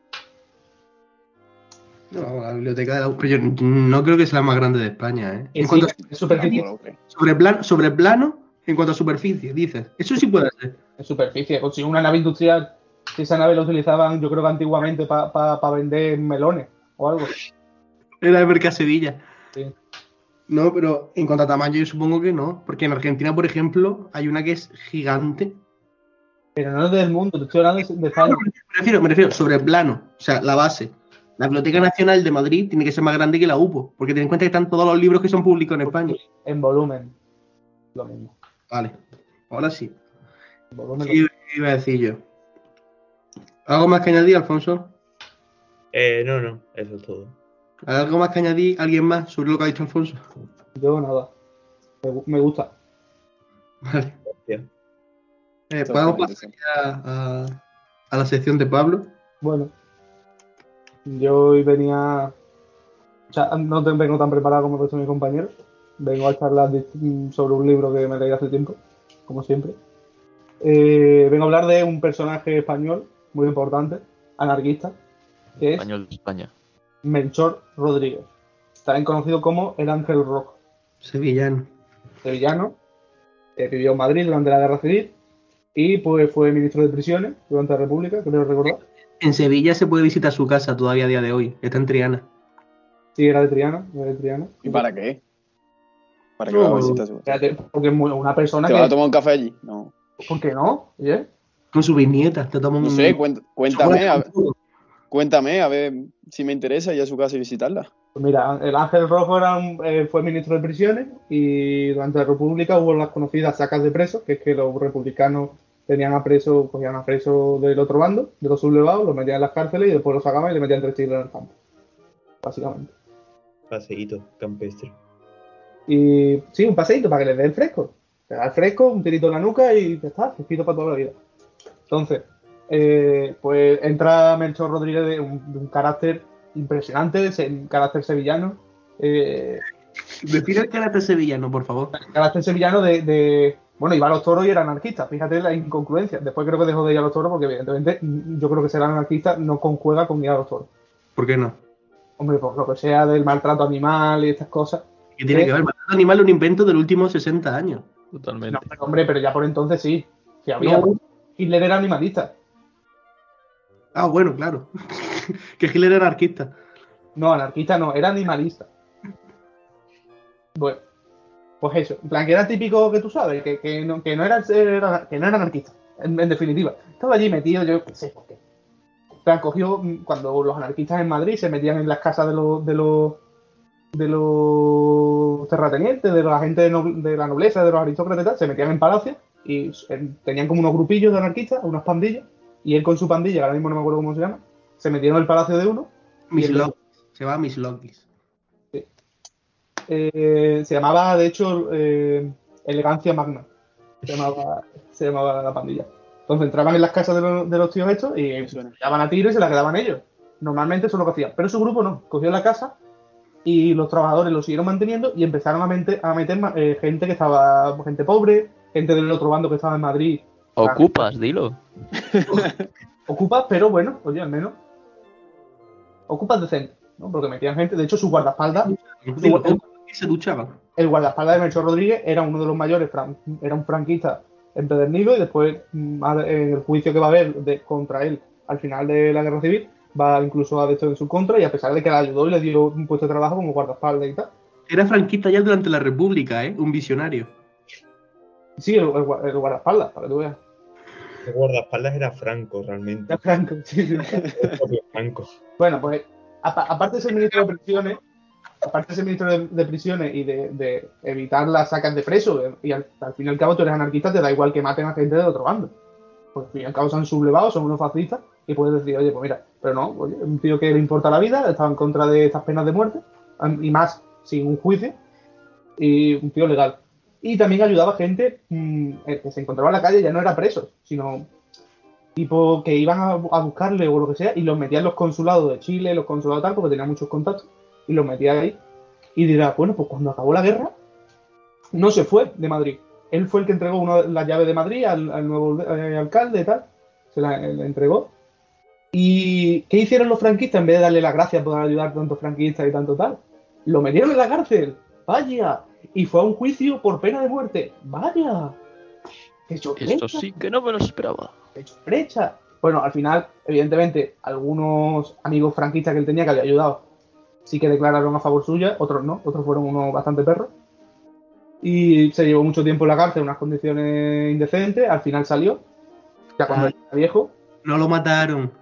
No, la biblioteca de la UPO. Yo no creo que sea la más grande de España, ¿eh? En Sí, cuanto es superficie. Tampoco lo creo. sobre plano, en cuanto a superficie, dices. Eso sí puede ser. En superficie. O si una nave industrial, si esa nave la utilizaban, yo creo que antiguamente para vender melones o algo. Era de Merca Sevilla. Sí. No, pero en cuanto a tamaño, yo supongo que no. Porque en Argentina, por ejemplo, hay una que es gigante. Pero no es del mundo, te estoy hablando de España. Me refiero sobre plano, o sea, la base. La Biblioteca Nacional de Madrid tiene que ser más grande que la UPO, porque ten en cuenta que están todos los libros que son públicos en España. En volumen. Lo mismo. Vale, ahora sí. En volumen ¿Qué iba a decir yo? ¿Algo más que añadir, Alfonso? No, eso es todo. ¿Algo más que añadir alguien más sobre lo que ha dicho Alfonso? yo nada. Me gusta. Vale. Hostia. Podemos pasar ya a la sección de Pablo. Bueno. Yo hoy venía. O sea, no vengo tan preparado como el resto de mis compañeros. Vengo a charlar sobre un libro que me leí hace tiempo, como siempre. Vengo a hablar de un personaje español muy importante, anarquista, que es Español de España. Melchor Rodríguez, también conocido como el Ángel Rojo, Sevillano. sevillano, que vivió en Madrid durante la Guerra Civil y pues fue ministro de prisiones durante la República, creo recordar. En Sevilla se puede visitar su casa todavía a día de hoy. Está en Triana. Sí, era de Triana, ¿Y para qué? ¿Para qué No, vas a visitar su casa? Espérate, porque es una persona ¿Te vas a que... tomar un café allí? No. ¿Por qué no? Oye, Con su bisnieta. Te toma No un... sé, cuéntame, a ver si me interesa ir a su casa y visitarla. pues mira, el Ángel Rojo fue ministro de prisiones y durante la República hubo las conocidas sacas de presos, que es que los republicanos tenían a presos, cogían a presos del otro bando, de los sublevados, los metían en las cárceles y después los sacaban y le metían 3 tiros en el campo, básicamente. Paseíto campestre. Y sí, un paseíto para que les dé el fresco. Te da el fresco, un tirito en la nuca y ya está, fresquito para toda la vida. Entonces, pues entra Melchor Rodríguez de un carácter impresionante, un carácter sevillano. Define el carácter sevillano, por favor. Carácter sevillano bueno, iba a los toros y era anarquista. Fíjate la incongruencia. Después creo que dejó de ir a los toros porque, evidentemente, yo creo que ser anarquista no conjuega con ir a los toros. ¿Por qué no? Hombre, por lo que sea del maltrato animal y estas cosas. ¿Qué tiene que ver? El maltrato animal es un invento del último 60 años. Totalmente. No, pero, hombre, pero ya por entonces sí. Que había. No. Hitler era animalista. Ah, bueno, claro. Que Hitler era anarquista. No, anarquista no, era animalista. Bueno, pues eso. En plan, que era típico que tú sabes, que no era anarquista, en definitiva. Estaba allí metido, yo qué sé por qué. En plan, cogió cuando los anarquistas en Madrid se metían en las casas de los los terratenientes, de la gente de la nobleza, de los aristócratas y tal, se metían en palacios y tenían como unos grupillos de anarquistas, unas pandillas, y él con su pandilla, que ahora mismo no me acuerdo cómo se llama, se metieron en el palacio de uno. Miss Lockis. Se llama Miss Lockis. Sí. Se llamaba, de hecho, Elegancia Magna. Se llamaba la pandilla. Entonces entraban en las casas de los tíos estos y se daban a tiro y se la quedaban ellos. Normalmente eso es lo que hacían. Pero su grupo no. Cogió la casa y los trabajadores lo siguieron manteniendo y empezaron a meter gente que estaba, gente pobre, gente del otro bando que estaba en Madrid. Ocupas, dilo. Ocupas, pero bueno, oye, al menos. Ocupas decente, ¿no? Porque metían gente. De hecho, su guardaespaldas. Se duchaban. El guardaespaldas de Melchor Rodríguez era uno de los mayores, era un franquista empedernido y después en el juicio que va a haber contra él al final de la guerra civil va incluso a esto en su contra y a pesar de que le ayudó y le dio un puesto de trabajo como guardaespaldas y tal. Era franquista ya durante la República, un visionario. Sí, el guardaespaldas, para que tú veas. El guardaespaldas era Franco, realmente. Era Franco, sí. El propio Franco. Bueno, pues aparte de ser ministro de prisiones, y de evitar las sacas de presos, y al fin y al cabo tú eres anarquista, te da igual que maten a gente de otro bando. Porque al fin y al cabo son sublevados, son unos fascistas, y puedes decir, oye, pues mira, pero no, oye, un tío que le importa la vida, estaba en contra de estas penas de muerte, y más sin un juicio, y un tío legal. Y también ayudaba a gente que se encontraba en la calle, ya no era presos, sino tipo que iban a buscarle o lo que sea, y los metía en los consulados de Chile, los consulados tal, porque tenía muchos contactos, y los metía ahí. Y dirá, bueno, pues cuando acabó la guerra, no se fue de Madrid. Él fue el que entregó la llave de Madrid al nuevo alcalde y tal, se la entregó. ¿Y qué hicieron los franquistas? En vez de darle las gracias por ayudar a tantos franquistas y tanto tal, lo metieron en la cárcel. ¡Vaya! Y fue a un juicio por pena de muerte. ¡Vaya! Esto sí que no me lo esperaba. Brecha. Bueno, al final, evidentemente, algunos amigos franquistas que él tenía que había ayudado sí que declararon a favor suya, otros no, otros fueron unos bastante perros. Y se llevó mucho tiempo en la cárcel en unas condiciones indecentes, al final salió, ya cuando era viejo. No lo mataron.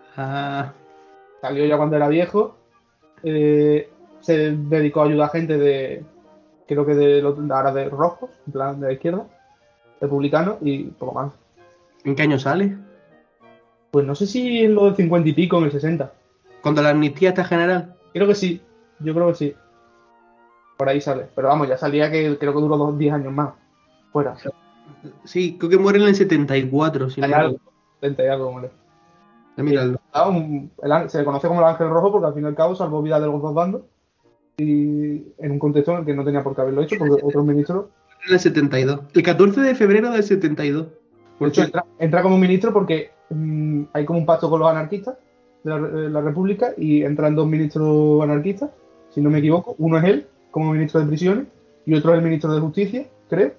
Salió ya cuando era viejo, se dedicó a ayudar a gente creo que ahora de rojos, en plan de la izquierda, republicanos y poco más. ¿En qué año sale? Pues no sé si en lo del 50 y pico, en el 60. ¿Cuando la amnistía está general? Creo que sí, yo creo que sí. Por ahí sale. Pero vamos, ya salía que creo que duró 10 años más. Fuera. Sí, creo que muere en el 74. Si no algo, 70 y algo, muere. Míralo. Se le conoce como el Ángel Rojo porque al fin y al cabo salvó vida de los dos bandos. Y en un contexto en el que no tenía por qué haberlo hecho porque otros ministros. En el 72. El 14 de febrero del 72. De hecho, entra como ministro porque hay como un pacto con los anarquistas de la República y entran dos ministros anarquistas, si no me equivoco. Uno es él, como ministro de prisiones, y otro es el ministro de justicia, creo.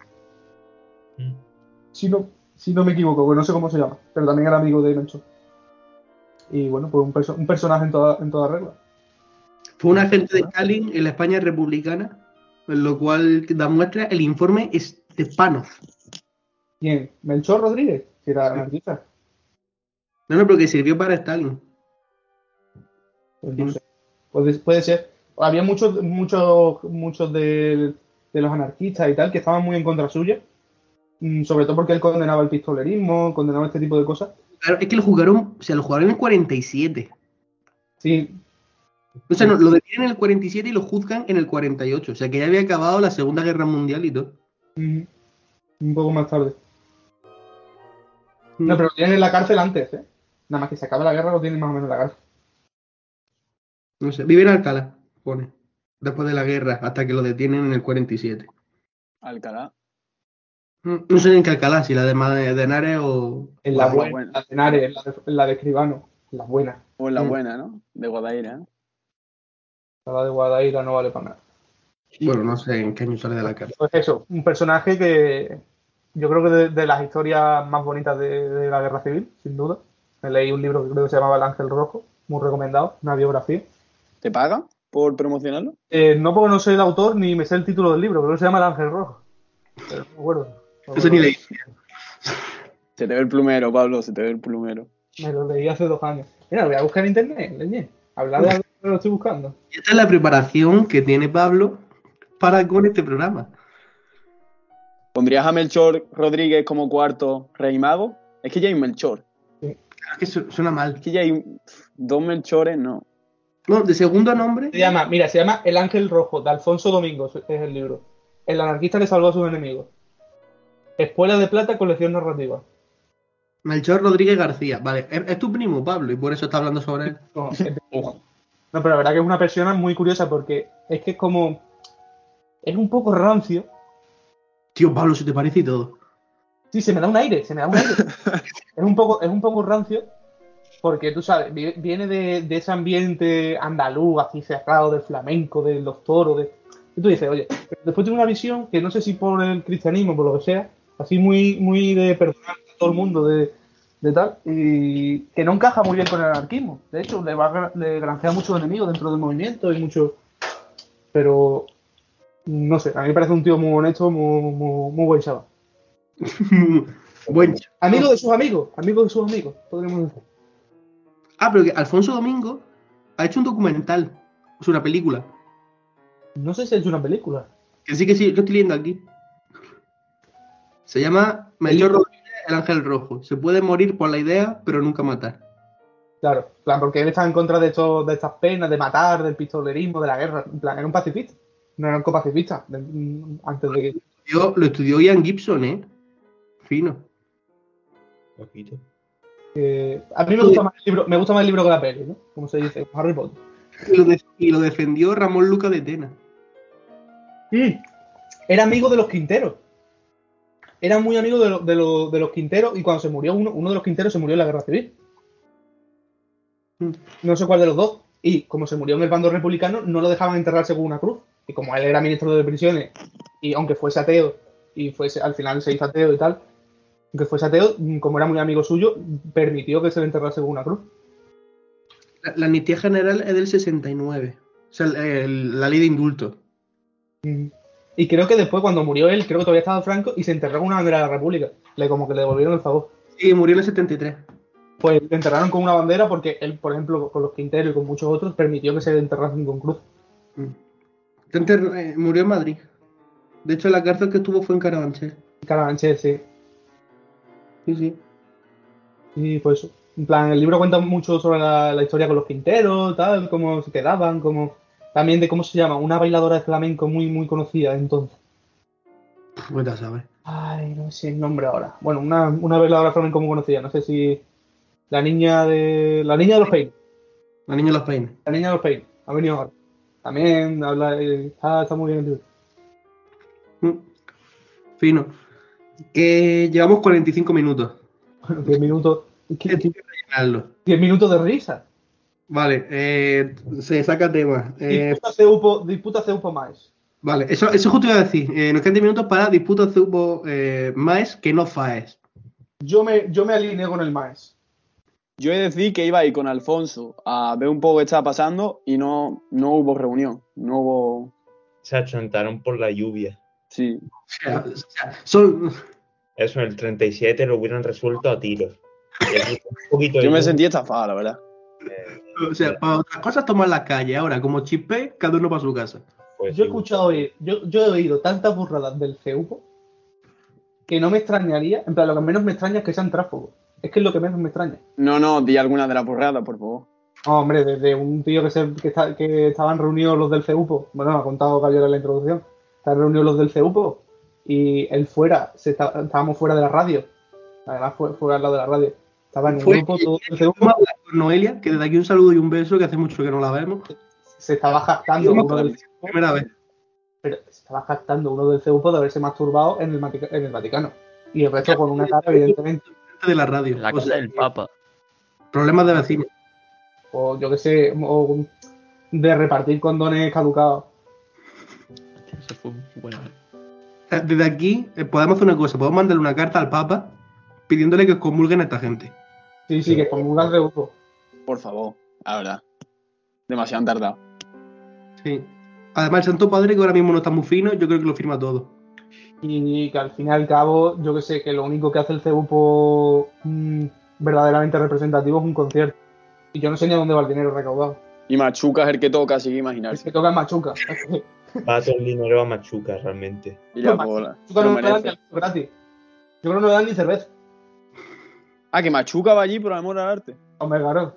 Si no me equivoco, porque no sé cómo se llama, pero también era amigo de Mencho. Y bueno, pues un personaje en toda regla. Fue un agente de Stalin en la España republicana, en lo cual da muestra el informe Stepanov. ¿Quién? ¿Melchor Rodríguez? Que era anarquista. No, pero que sirvió para Stalin. Pues no sé. Puede ser. Había muchos de los anarquistas y tal que estaban muy en contra suya, sobre todo porque él condenaba el pistolerismo, condenaba este tipo de cosas. Claro, es que lo jugaron en el 47. Sí. O sea, no, lo detienen en el 47 y lo juzgan en el 48. O sea, que ya había acabado la Segunda Guerra Mundial y todo. Un poco más tarde. No, pero lo tienen en la cárcel antes, ¿eh? Nada más que se acabe la guerra lo tienen más o menos en la cárcel. No sé, vive en Alcalá, pone. Después de la guerra, hasta que lo detienen en el 47. Alcalá. No sé en qué Alcalá, si la de Henares o... En la buena, la de Henares, en la de Escribano, la buena. O en la buena, ¿no? De Guadaira, ¿eh? La de Guadaira no vale para nada. Bueno, no sé en qué año sale de la cárcel. Pues eso, un personaje que yo creo que de las historias más bonitas de la Guerra Civil, sin duda. Me leí un libro que creo que se llamaba El Ángel Rojo, muy recomendado, una biografía. ¿Te paga por promocionarlo? No, porque no sé el autor ni me sé el título del libro, pero se llama El Ángel Rojo. Pero no me acuerdo. Eso ni leí. Se te ve el plumero, Pablo, se te ve el plumero. Me lo leí hace 2 años. Mira, lo voy a buscar en internet, leñe. Hablar de algo que lo estoy buscando. Y esta es la preparación que tiene Pablo para con este programa. ¿Pondrías a Melchor Rodríguez como cuarto rey mago? Es que ya hay un Melchor. Es que suena mal. Es que ya hay dos Melchores, no. No, de segundo nombre. Se llama El Ángel Rojo, de Alfonso Domingos, es el libro. El anarquista que salvó a sus enemigos. Espuela de Plata, colección narrativa. Melchor Rodríguez García. Vale, es tu primo, Pablo, y por eso está hablando sobre él. No, no, pero la verdad que es una persona muy curiosa porque es que es como... Es un poco rancio. Tío, Pablo, se te parece y todo. Sí, se me da un aire. Es un poco rancio porque, tú sabes, viene de ese ambiente andaluz, así cerrado, del flamenco, de los toros, Y tú dices, oye, después tiene una visión que no sé si por el cristianismo, por lo que sea, así muy de perdonar a todo el mundo, de tal, y que no encaja muy bien con el anarquismo. De hecho, le granjea muchos enemigos dentro del movimiento y mucho... Pero, no sé, a mí me parece un tío muy honesto, muy buen chaval. Buen. Amigo de sus amigos, podríamos decir. Pero que Alfonso Domingo ha hecho un documental. Es una película. No sé si ha hecho una película. Que sí, lo estoy leyendo aquí. Se llama Melchor Rodríguez, el Ángel Rojo. Se puede morir por la idea, pero nunca matar. Claro, plan, porque él está en contra de estas penas, de matar, del pistolerismo, de la guerra. En plan, era un pacifista. No era un copacifista. Antes de que... Lo estudió Ian Gibson, Fino. Poquito. A mí me gusta más el libro que la peli, ¿no? Como se dice, Harry Potter. Y lo defendió Ramón Luca de Tena. Era amigo de los Quinteros. Era muy amigo de los Quinteros y cuando se murió uno de los Quinteros se murió en la Guerra Civil. No sé cuál de los dos. Y como se murió en el bando republicano, no lo dejaban enterrarse con una cruz. Y como él era ministro de prisiones, y aunque fuese ateo, al final se hizo ateo y tal, aunque fuese ateo, como era muy amigo suyo, permitió que se le enterrase con una cruz. La amnistía general es del 69. O sea, la ley de indulto. Y creo que después, cuando murió él, creo que todavía estaba Franco y se enterró con una bandera de la República. Como que le devolvieron el favor. Sí, murió en el 73. Pues le enterraron con una bandera porque él, por ejemplo, con los Quinteros y con muchos otros, permitió que se le enterrasen con cruz. Murió en Madrid. De hecho, la cárcel que estuvo fue en Carabanchel. Carabanchel, sí. Sí. Y pues eso. En plan, el libro cuenta mucho sobre la historia con los Quinteros, tal, cómo se quedaban, también de cómo se llama, una bailadora de flamenco muy conocida entonces. Pues ya sabes. Ay, no sé el nombre ahora. Bueno, una bailadora de flamenco muy conocida, no sé si... La niña de los peines. La niña de los peines. La niña de los peines. Ha venido ahora. También habla... Está muy bien el libro. Fino. Llevamos 45 minutos. Bueno, 10 minutos. Tienes que rellenarlo. 10 minutos de risa. Vale, se saca tema. Disputa CEUPO más. Vale, eso justo iba a decir. Nos quedan 10 minutos para disputa CEUPO más que no FAES. Yo me alineé con el más. Yo he de decir que iba a ir con Alfonso a ver un poco qué estaba pasando y no hubo reunión. No hubo... Se achontaron por la lluvia. Sí. Eso en el 37 lo hubieran resuelto a tiros. Yo me sentí estafado, la verdad. Para otras cosas tomar la calle. Ahora, como chipe, cada uno para su casa. Pues Yo he sí. escuchado, yo he oído tantas burradas del CEUPO que no me extrañaría. En plan, lo que menos me extraña es que sean tránsfugos. Es que es lo que menos me extraña. No, di alguna de las burradas, por favor. No, hombre, desde un tío que estaban reunidos los del CEUPO. Bueno, me ha contado Gabriel en la introducción. Estaban reunidos los del CEUPO y él estábamos fuera de la radio. Además, fue al lado de la radio. Estaba en un grupo todo el CEUPO. Noelia, que desde aquí un saludo y un beso, que hace mucho que no la vemos. Se estaba jactando uno del CEUPO. Primera vez. Pero se estaba jactando uno del CEUPO de haberse masturbado en el Vaticano. Y el resto con una cara, evidentemente. De la radio. En la casa del Papa. Problemas de vecinos. O yo qué sé, o de repartir condones caducados. Eso fue bueno. Desde aquí podemos hacer una cosa. Podemos mandarle una carta al Papa pidiéndole que comulguen a esta gente. Sí, que comulgan el CEUPO. Por favor, la verdad. Demasiado tardado. Sí. Además, el Santo Padre, que ahora mismo no está muy fino, yo creo que lo firma todo. Y que al fin y al cabo, yo que sé, que lo único que hace el CEUPO verdaderamente representativo es un concierto. Y yo no sé ni a dónde va el dinero recaudado. Y Machuca es el que toca, así que Es imaginarse. que toca en Machuca. Va todo el dinero a Machuca, realmente. Y ya, Pues, pues, Machuca lo no me dan merece. ni gratis. Yo creo que no me dan ni cerveza. Ah, que Machuca va allí por amor al arte. Hombre, claro.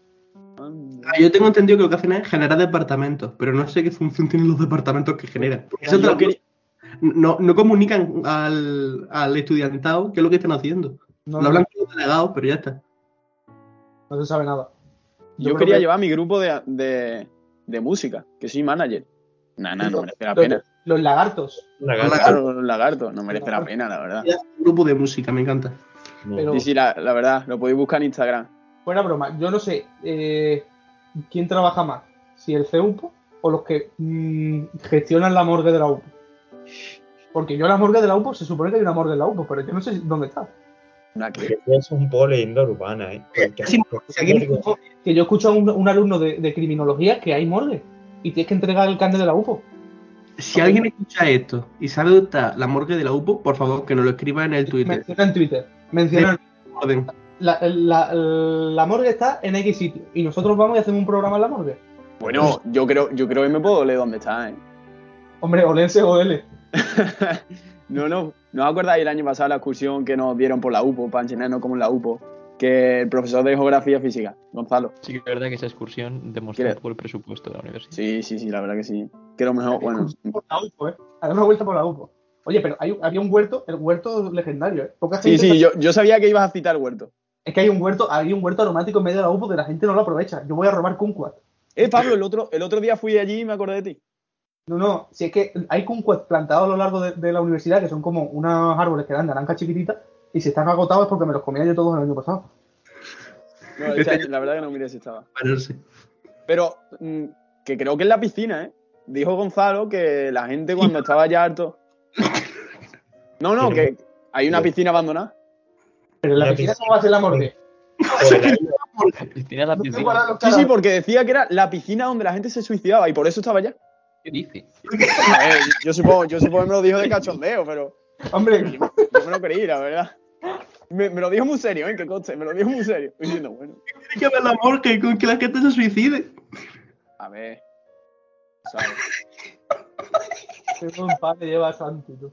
Yo tengo entendido que lo que hacen es generar departamentos, pero no sé qué función tienen los departamentos que generan. Porque eso Yo quería- no comunican al estudiantado qué es lo que están haciendo. No, Lo hablan con los delegados, pero ya está. no se sabe nada. Yo creo quería que llevar mi grupo de música, que soy manager. Nah, no merece la pena. Los lagartos. Una Hola. gata. Claro, los lagartos, no merece la pena, la verdad. Un grupo de música, me encanta. No. Pero- Sí, la verdad, lo podéis buscar en Instagram. Fuera broma, yo no sé quién trabaja más, si el CEUPO o los que gestionan la morgue de la UPO. Porque yo la morgue de la UPO, se supone que hay una morgue en la UPO, pero yo no sé dónde está. ¿Una qué? Eso es un poco leyenda urbana, ¿eh? Porque Sí, si aquí Que yo escucho a un alumno de criminología que hay morgue y tienes que entregar el carnet de la UPO. Si alguien escucha esto y sabe dónde está la morgue de la UPO, por favor, que nos lo escriba en el Twitter. Menciona en Twitter. Menciona Orden. la morgue está en X sitio y nosotros vamos y hacemos un programa en la morgue. Bueno, yo creo que me puedo leer dónde está, ¿eh? Hombre, Olense o L. ¿No os acordáis el año pasado la excursión que nos dieron por la UPO, para enseñarnos cómo es la UPO? Que el profesor de geografía física, Gonzalo. Sí que es verdad que esa excursión demostró ¿Qué? un poco el presupuesto de la universidad. Sí, la verdad que sí. Que lo mejor, bueno, Por la UPO, A dar una vuelta por la UPO. Oye, pero había un huerto, el huerto legendario, Poca sí, gente yo sabía que ibas a citar el huerto. Es que hay un huerto aromático en medio de la UPO que la gente no lo aprovecha. Yo voy a robar kumquat. Pablo, el otro día fui allí y me acordé de ti. No, si es que hay kumquat plantados a lo largo de la universidad, que son como unos árboles que dan naranjas chiquititas, y si están agotados es porque me los comía yo todos el año pasado. No, este año, la verdad que no miré si estaba. Pararse. Pero que creo que en la piscina, ¿eh? Dijo Gonzalo que la gente cuando estaba ya harto... No, que hay una piscina abandonada. Pero en la Una piscina, piscina. ¿cómo va a ser la morgue? Tiene la ¿Dónde piscina. guardan los Sí, cadáveres? porque decía que era la piscina donde la gente se suicidaba y por eso estaba allá. ¿Qué dice? A ver, yo supongo que me lo dijo de cachondeo, pero Hombre, yo me lo creí, la verdad. Me lo dijo muy serio, ¿eh? Que conste, me lo dijo muy serio. Y diciendo, bueno, Tiene que ver la morgue con que la gente se suicide. a ver. ¿Sabes? qué buen padre lleva Santi, tú.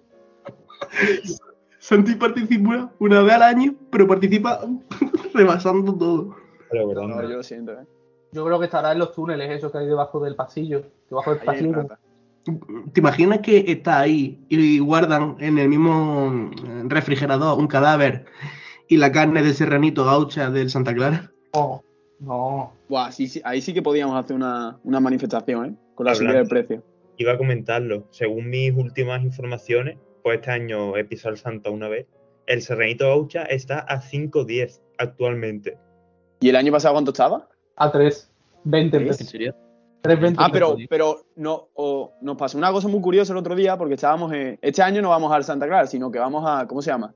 Santi participa una vez al año, pero participa rebasando todo. Pero, No, grande. yo lo siento, ¿eh? Yo creo que estará en los túneles esos que hay debajo del pasillo. Debajo del Ahí hay pasillo. rata. ¿Te imaginas que está ahí y guardan en el mismo refrigerador un cadáver y la carne del serranito gaucha del Santa Clara? No. Buah, sí, ahí sí que podíamos hacer una manifestación, ¿eh? Con la Hablando. subida del precio. Iba a comentarlo. Según mis últimas informaciones, pues este año he pisado el Santa una vez. El serranito gaucha está a 5,10 actualmente. ¿Y el año pasado cuánto estaba? A 3. 20 ¿Sí? ¿En pesos. serio? 3,20 Ah, pero pesos. nos pasó una cosa muy curiosa el otro día porque estábamos este año no vamos al Santa Clara, sino que vamos a, ¿cómo se llama?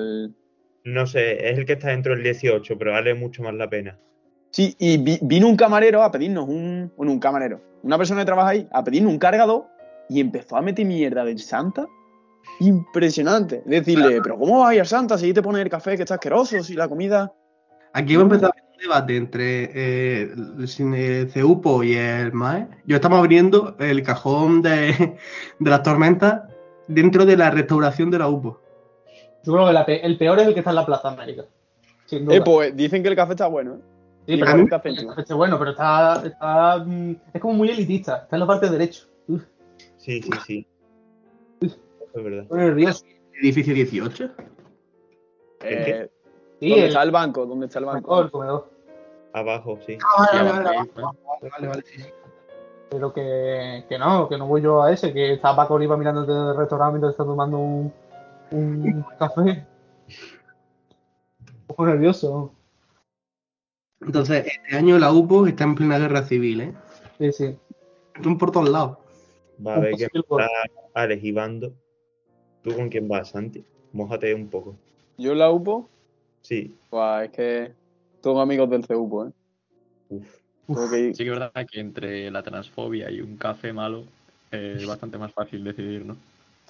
No sé, es el que está dentro del 18, pero vale mucho más la pena. Sí, y vino un camarero a pedirnos un camarero, una persona que trabaja ahí, a pedirnos un cargador y empezó a meter mierda del Santa. Impresionante. Decirle, pero ¿cómo vas a ir al Santa si ahí te ponen el café que está asqueroso, si la comida... Aquí va a empezar un debate entre el CEUPO y el MAE. Yo estamos abriendo el cajón de las tormentas dentro de la restauración de la UPO. Yo creo que el peor es el que está en la Plaza América. Sin duda. Pues dicen que el café está bueno, ¿eh? Sí, y pero con el el café encima. café está bueno, pero es como muy elitista. Está en la parte de derecho. Uf, Sí. Eso es verdad. estoy nervioso. ¿Edificio 18? Sí, ¿Dónde está el banco? ¿Dónde está el banco? el comedor. Abajo, sí. Vale, sí. Pero que no voy yo a ese, que está Paco Oliva mirando desde el restaurante mientras está tomando un café. Un poco nervioso. Entonces, este año la UPO está en plena guerra civil, ¿eh? Sí. Están por todos lados. Va a ver que Imposible. está Alex y Bando. ¿Tú con quién vas, Santi? Mójate un poco. Yo en la UPO, Sí. pues es que tengo amigos del CUPO, ¿eh? Uf. Tengo que ir. Sí que es verdad que entre la transfobia y un café malo es bastante más fácil decidir, ¿no?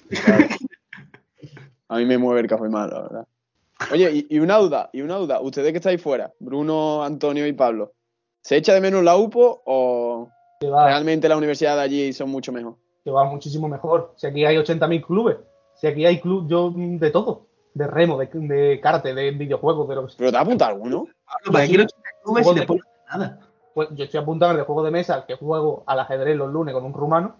A mí me mueve el café mal, la verdad. Oye, y una duda. Ustedes que estáis fuera, Bruno, Antonio y Pablo, ¿se echa de menos la UPO o Que va. realmente la universidad de allí son mucho mejor? Que va muchísimo mejor. Si aquí hay 80.000 clubes, si aquí hay club yo de todo, de remo, de karate, de videojuegos, de lo que sea. ¿Pero te has apuntado alguno? ¿Para qué quiero clubes si Juego de- después no haces nada? Pues yo estoy apuntado en el juego de mesa que juego al ajedrez los lunes con un rumano.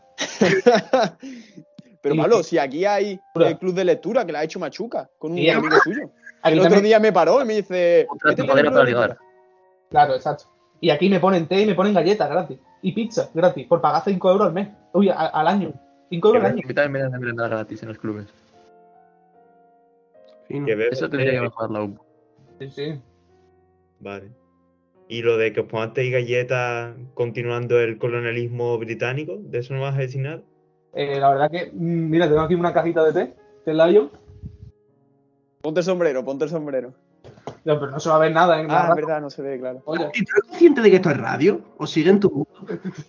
Pero Y- Pablo, si aquí hay Lectura. el club de lectura que la ha hecho Machuca con un Y- amigo suyo. Aquí El otro también- día me paró y me dice. Otra "Métete en el madera club para de ligar. lectura". Claro, exacto. Y aquí me ponen té y me ponen galletas gratis. Y pizza gratis, por pagar 5 euros al mes. Uy, al año. 5 euros al año. A mí también me dan merendar gratis en los clubes. Fino. Que bebes, Eso tendría que mejorar la U. Sí, sí. Vale. Y lo de que os pongan té y galletas continuando el colonialismo británico, ¿de eso no vas a decir nada? La verdad que, mira, tengo aquí una cajita de té, de Lion. Ponte el sombrero, ponte el sombrero. No, pero no se va a ver nada en la Ah, es radio. verdad, no se ve, claro. Oye, ¿Y tú eres consciente de que esto es radio? ¿O siguen tu gusto?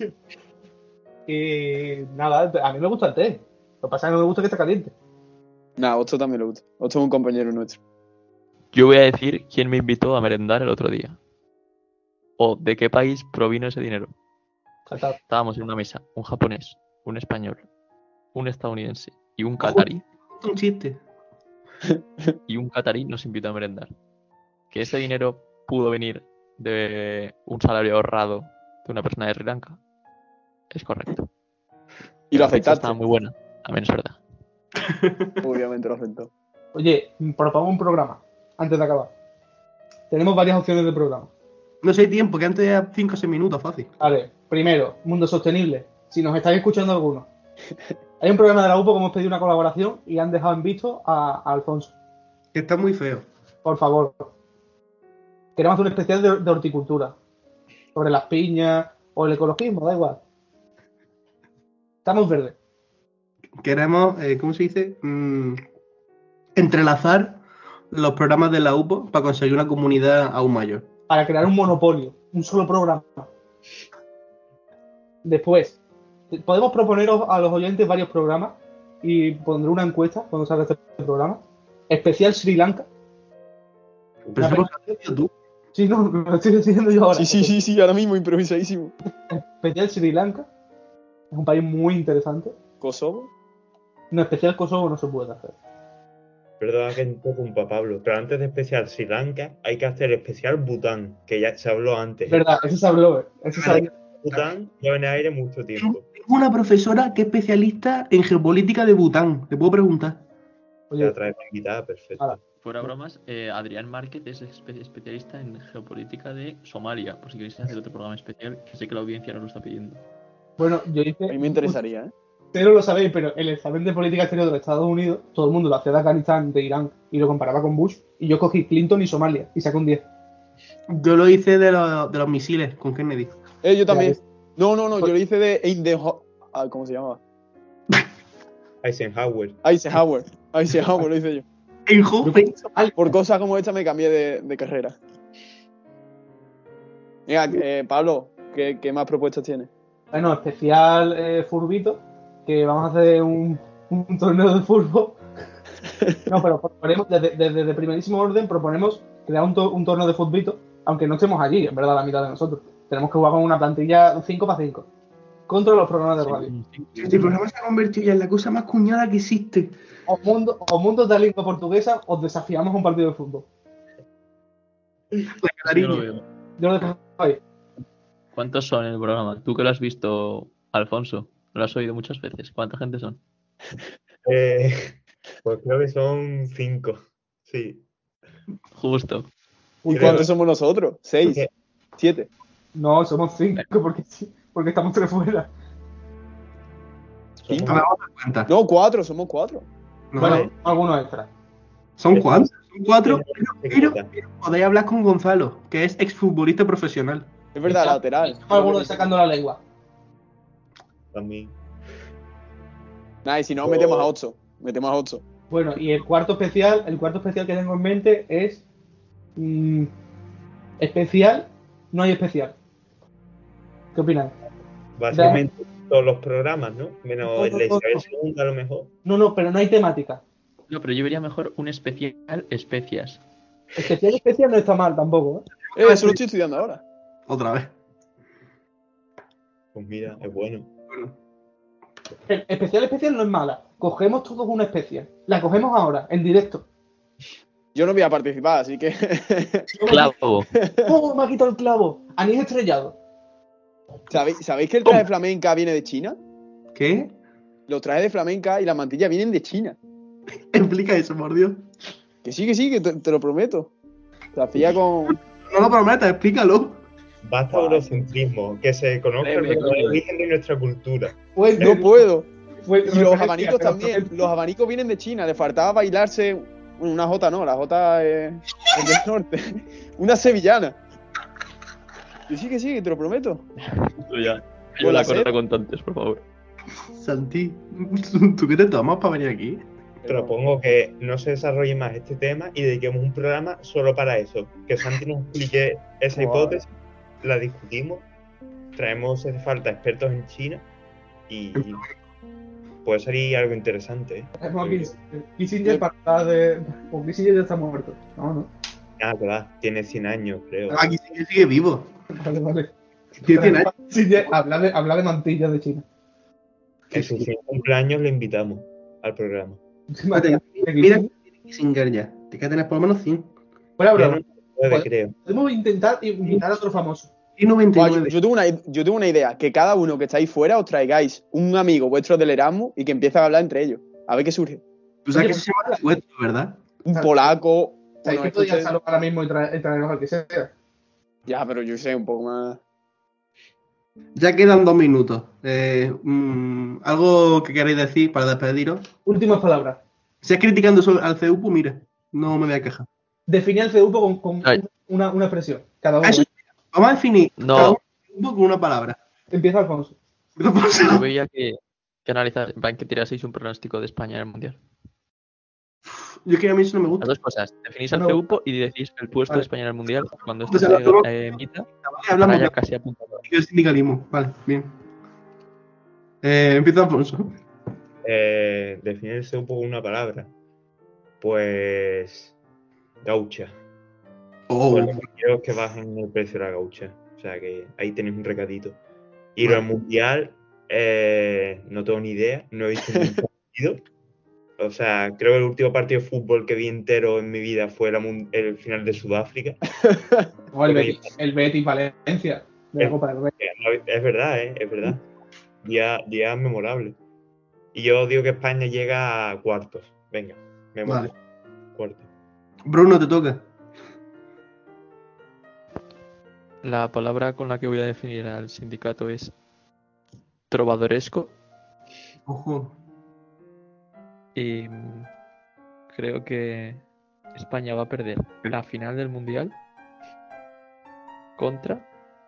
y nada, a mí me gusta el té. Lo que pasa es que no me gusta que esté caliente. Nah, Ocho también lo gusta. Ocho es un compañero nuestro. Yo voy a decir quién me invitó a merendar el otro día. O de qué país provino ese dinero. Saltado. Estábamos en una mesa, un japonés, un español, un estadounidense y un catarí. Es un chiste. Y un catarí nos invitó a merendar. Que ese dinero pudo venir de un salario ahorrado de una persona de Sri Lanka. Es correcto. Y lo La pizza aceptaste. estaba muy buena, también es verdad. Obviamente lo aceptó. Oye, propongo un programa antes de acabar. Tenemos varias opciones de programa. No sé tiempo, que antes era 5 o 6 minutos, fácil. Vale, primero, Mundo Sostenible. Si nos estáis escuchando alguno. Hay un programa de la UPO que hemos pedido una colaboración y han dejado en visto a Alfonso. Que está muy feo. Por favor. Queremos hacer un especial de horticultura. Sobre las piñas o el ecologismo, da igual. Estamos verdes. Queremos, ¿cómo se dice? Entrelazar los programas de la UPO para conseguir una comunidad aún mayor. Para crear un monopolio. Un solo programa. Después, podemos proponeros a los oyentes varios programas y pondré una encuesta cuando salga este programa. Especial Sri Lanka. Pero eso lo has hecho tú. Sí, no, lo estoy diciendo yo ahora. Sí, ahora mismo improvisadísimo. Especial Sri Lanka. Es un país muy interesante. Kosovo. No, especial Kosovo no se puede hacer. Perdona que interrumpa, Pablo, pero antes de especial Sri Lanka hay que hacer especial Bután, que ya se habló antes. Es verdad, eso se habló. Eso se habló. Bután lleva en el aire mucho tiempo. Tengo una profesora que es especialista en geopolítica de Bután. ¿Te puedo preguntar? Ya Oye, trae la invitada, perfecto. Ahora. Fuera bromas, Adrián Márquez es especialista en geopolítica de Somalia, por si queréis hacer otro programa especial, que sé que la audiencia nos lo está pidiendo. bueno, yo A hice. mí me interesaría, ¿eh? Ustedes no lo sabéis, pero el examen de política exterior de los Estados Unidos, todo el mundo lo hacía de Afganistán, de Irán, y lo comparaba con Bush. Y yo cogí Clinton y Somalia, y saqué un 10. Yo lo hice de los misiles con Kennedy. Yo también. Ya No, yo lo hice de ¿cómo se llamaba? Eisenhower. Eisenhower lo hice yo. En Jope. Por cosas como esta me cambié de carrera. Venga, Pablo, ¿qué más propuestas tienes? Bueno, especial Furbito, que vamos a hacer un torneo de fútbol. No, pero proponemos, desde primerísimo orden, proponemos crear un torneo de futbito, aunque no estemos allí, en verdad, la mitad de nosotros. Tenemos que jugar con una plantilla 5 para 5. Contra los programas de radio. Este programa se ha convertido ya en la cosa más cuñada que existe. O mundos de lengua portuguesa, os desafiamos a un partido de fútbol. La Yo lo cariño. veo. Yo lo dejo ahí. ¿Cuántos son en el programa? Tú que lo has visto, Alfonso, lo has oído muchas veces. ¿Cuánta gente son? Pues creo que son 5. Sí. Justo. ¿Y Creo- cuántos somos nosotros? 6, ¿Qué? 7. No, somos 5, porque estamos 3 fuera. Cinco. A ver, vamos a dar cuenta. No, 4, somos 4. No, Bueno, algunos extras. ¿son cuántos? Son 4. Se Pero quita. podéis hablar con Gonzalo, que es exfutbolista profesional. Es verdad, lateral. Algunos de sacando la lengua. También. Nah, y si no, metemos a 8. Metemos a 8. Bueno, y el cuarto especial que tengo en mente es especial, no hay especial. ¿Qué opináis? Básicamente todos los programas, ¿no? Menos el de Todo. Isabel II, a lo mejor. No, pero no hay temática. No, pero yo vería mejor un especial especias. Especial no está mal tampoco, ¿eh? Eso lo estoy estudiando ahora. Otra vez. Pues mira, es bueno. Bueno. Especial no es mala. Cogemos todos una especie. La cogemos ahora, en directo. Yo no voy a participar, así que. Clavo. ¡Oh, me ha quitado el clavo! Anís estrellado. ¿Sabéis que el traje de flamenca viene de China? ¿Qué? Los trajes de flamenca y las mantillas vienen de China. Explica eso, por Dios. Que sí, que te lo prometo. Se hacía con. No lo prometas, explícalo. Basta eurocentrismo, que se conozca el verdadero origen de nuestra cultura. No puedo. Fue Y los referencia, abanicos pero- también. Los abanicos vienen de China. Le faltaba bailarse una jota, no. La jota es del norte. Una sevillana. Que sí, que te lo prometo. Ya. Con la La corta sed. con tontes, por favor. Santi, ¿tú qué te tomas para venir aquí? Propongo que no se desarrolle más este tema y dediquemos un programa solo para eso. Que Santi nos explique esa Wow. hipótesis, la discutimos, traemos si hace falta expertos en China y puede salir algo interesante. Tenemos aquí Kissinger para hablar de. O Kissinger ya está muerto. No. Ah, que va, tiene 100 años, creo. Aquí sigue vivo. Vale. ¿Qué tiene? Kissinger habla de mantillas de China. En su 100 cumpleaños le invitamos al programa. Mira, mira Kissinger ya. Tienes que tener por lo menos 100. Fuera Ya broma. no puede, Pues- creo. Podemos intentar invitar a otro famoso. Y Guau, 99. yo tengo una idea. Que cada uno que estáis fuera os traigáis un amigo vuestro del Erasmus y que empiecen a hablar entre ellos. A ver qué surge. Tú sabes Oye, que se llama vuestro, ¿verdad? Un polaco. ¿Sabéis bueno, que esto podía se- hacerlo ahora mismo y traernos al que sea? Ya, pero yo sé un poco más. Ya quedan 2 minutos. ¿Algo que queréis decir para despediros? Últimas palabras. Si es criticando al CUPU, mira, no me voy a quejar. Definir el CUPO con Ay. una expresión. Cada uno. Eso, vamos a definir No. cada uno con una palabra. Empieza Alfonso. Yo veía que analizar, en plan, que tiraseis un pronóstico de España en el Mundial. Yo es que a mí eso no me Las gusta. dos cosas. Definís el No. CUPO y decís el puesto Vale. de España en el Mundial cuando O esto sea, se lo- emita. Vale, Ahora hablamos ya de casi apuntado. sindicalismo. Vale, bien. Empieza Alfonso. Definirse un poco una palabra. Pues. Gaucha. Oh, Pues lo que quiero es que bajen el precio de la gaucha. O sea que ahí tenéis un recadito. Y lo del mundial, no tengo ni idea. No he visto ningún partido. O sea, creo que el último partido de fútbol que vi entero en mi vida fue el final de Sudáfrica. O el Betis Valencia. De la Copa del Rey. Es verdad, es verdad. Día memorable. Y yo digo que España llega a cuartos. Venga, me Vale. mojo. Cuartos. Bruno, te toca. La palabra con la que voy a definir al sindicato es trovadoresco Ojo. y creo que España va a perder la final del Mundial contra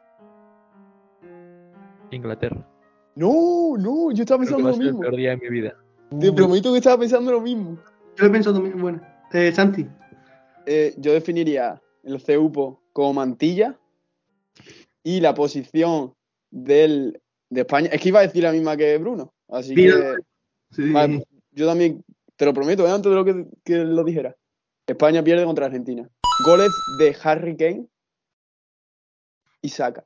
Inglaterra. No, yo estaba Creo que pensando va a lo ser el mismo. peor día de mi vida. Te prometo que estaba pensando lo mismo. Yo lo he pensado también. Bueno. Santi. Yo definiría el CUPO como mantilla y la posición de España. Es que iba a decir la misma que Bruno. Así Mira. que Sí. vale, yo también te lo prometo, antes de lo que lo dijera. España pierde contra Argentina. Goles de Harry Kane y Saka.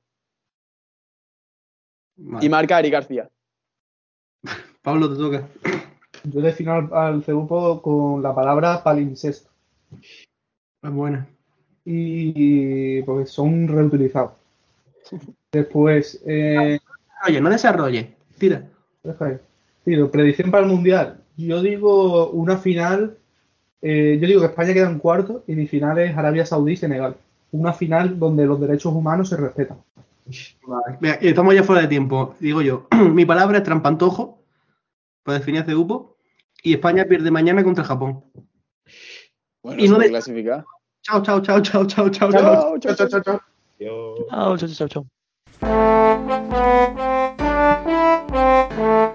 Vale. Y marca Eric García. Pablo, te toca. Yo defino al CUPO con la palabra palincesto. Es buena. Y porque son reutilizados. Después, Oye, no desarrolle. Tira. deja ahí. Tiro, predicción para el Mundial. Yo digo una final. Yo digo que España queda en cuarto y mi final es Arabia Saudí y Senegal. Una final donde los derechos humanos se respetan. Vale. Mira, estamos ya fuera de tiempo. Digo yo. Mi palabra es trampantojo. Para definir este grupo. Y España pierde mañana contra Japón. Bueno, Y no se puede de- clasificar. Chao, chao, chao, chao, chao, chao, chao. Chao, chao, chao, chao. chao. Yo... Chao, chao, chao, chao.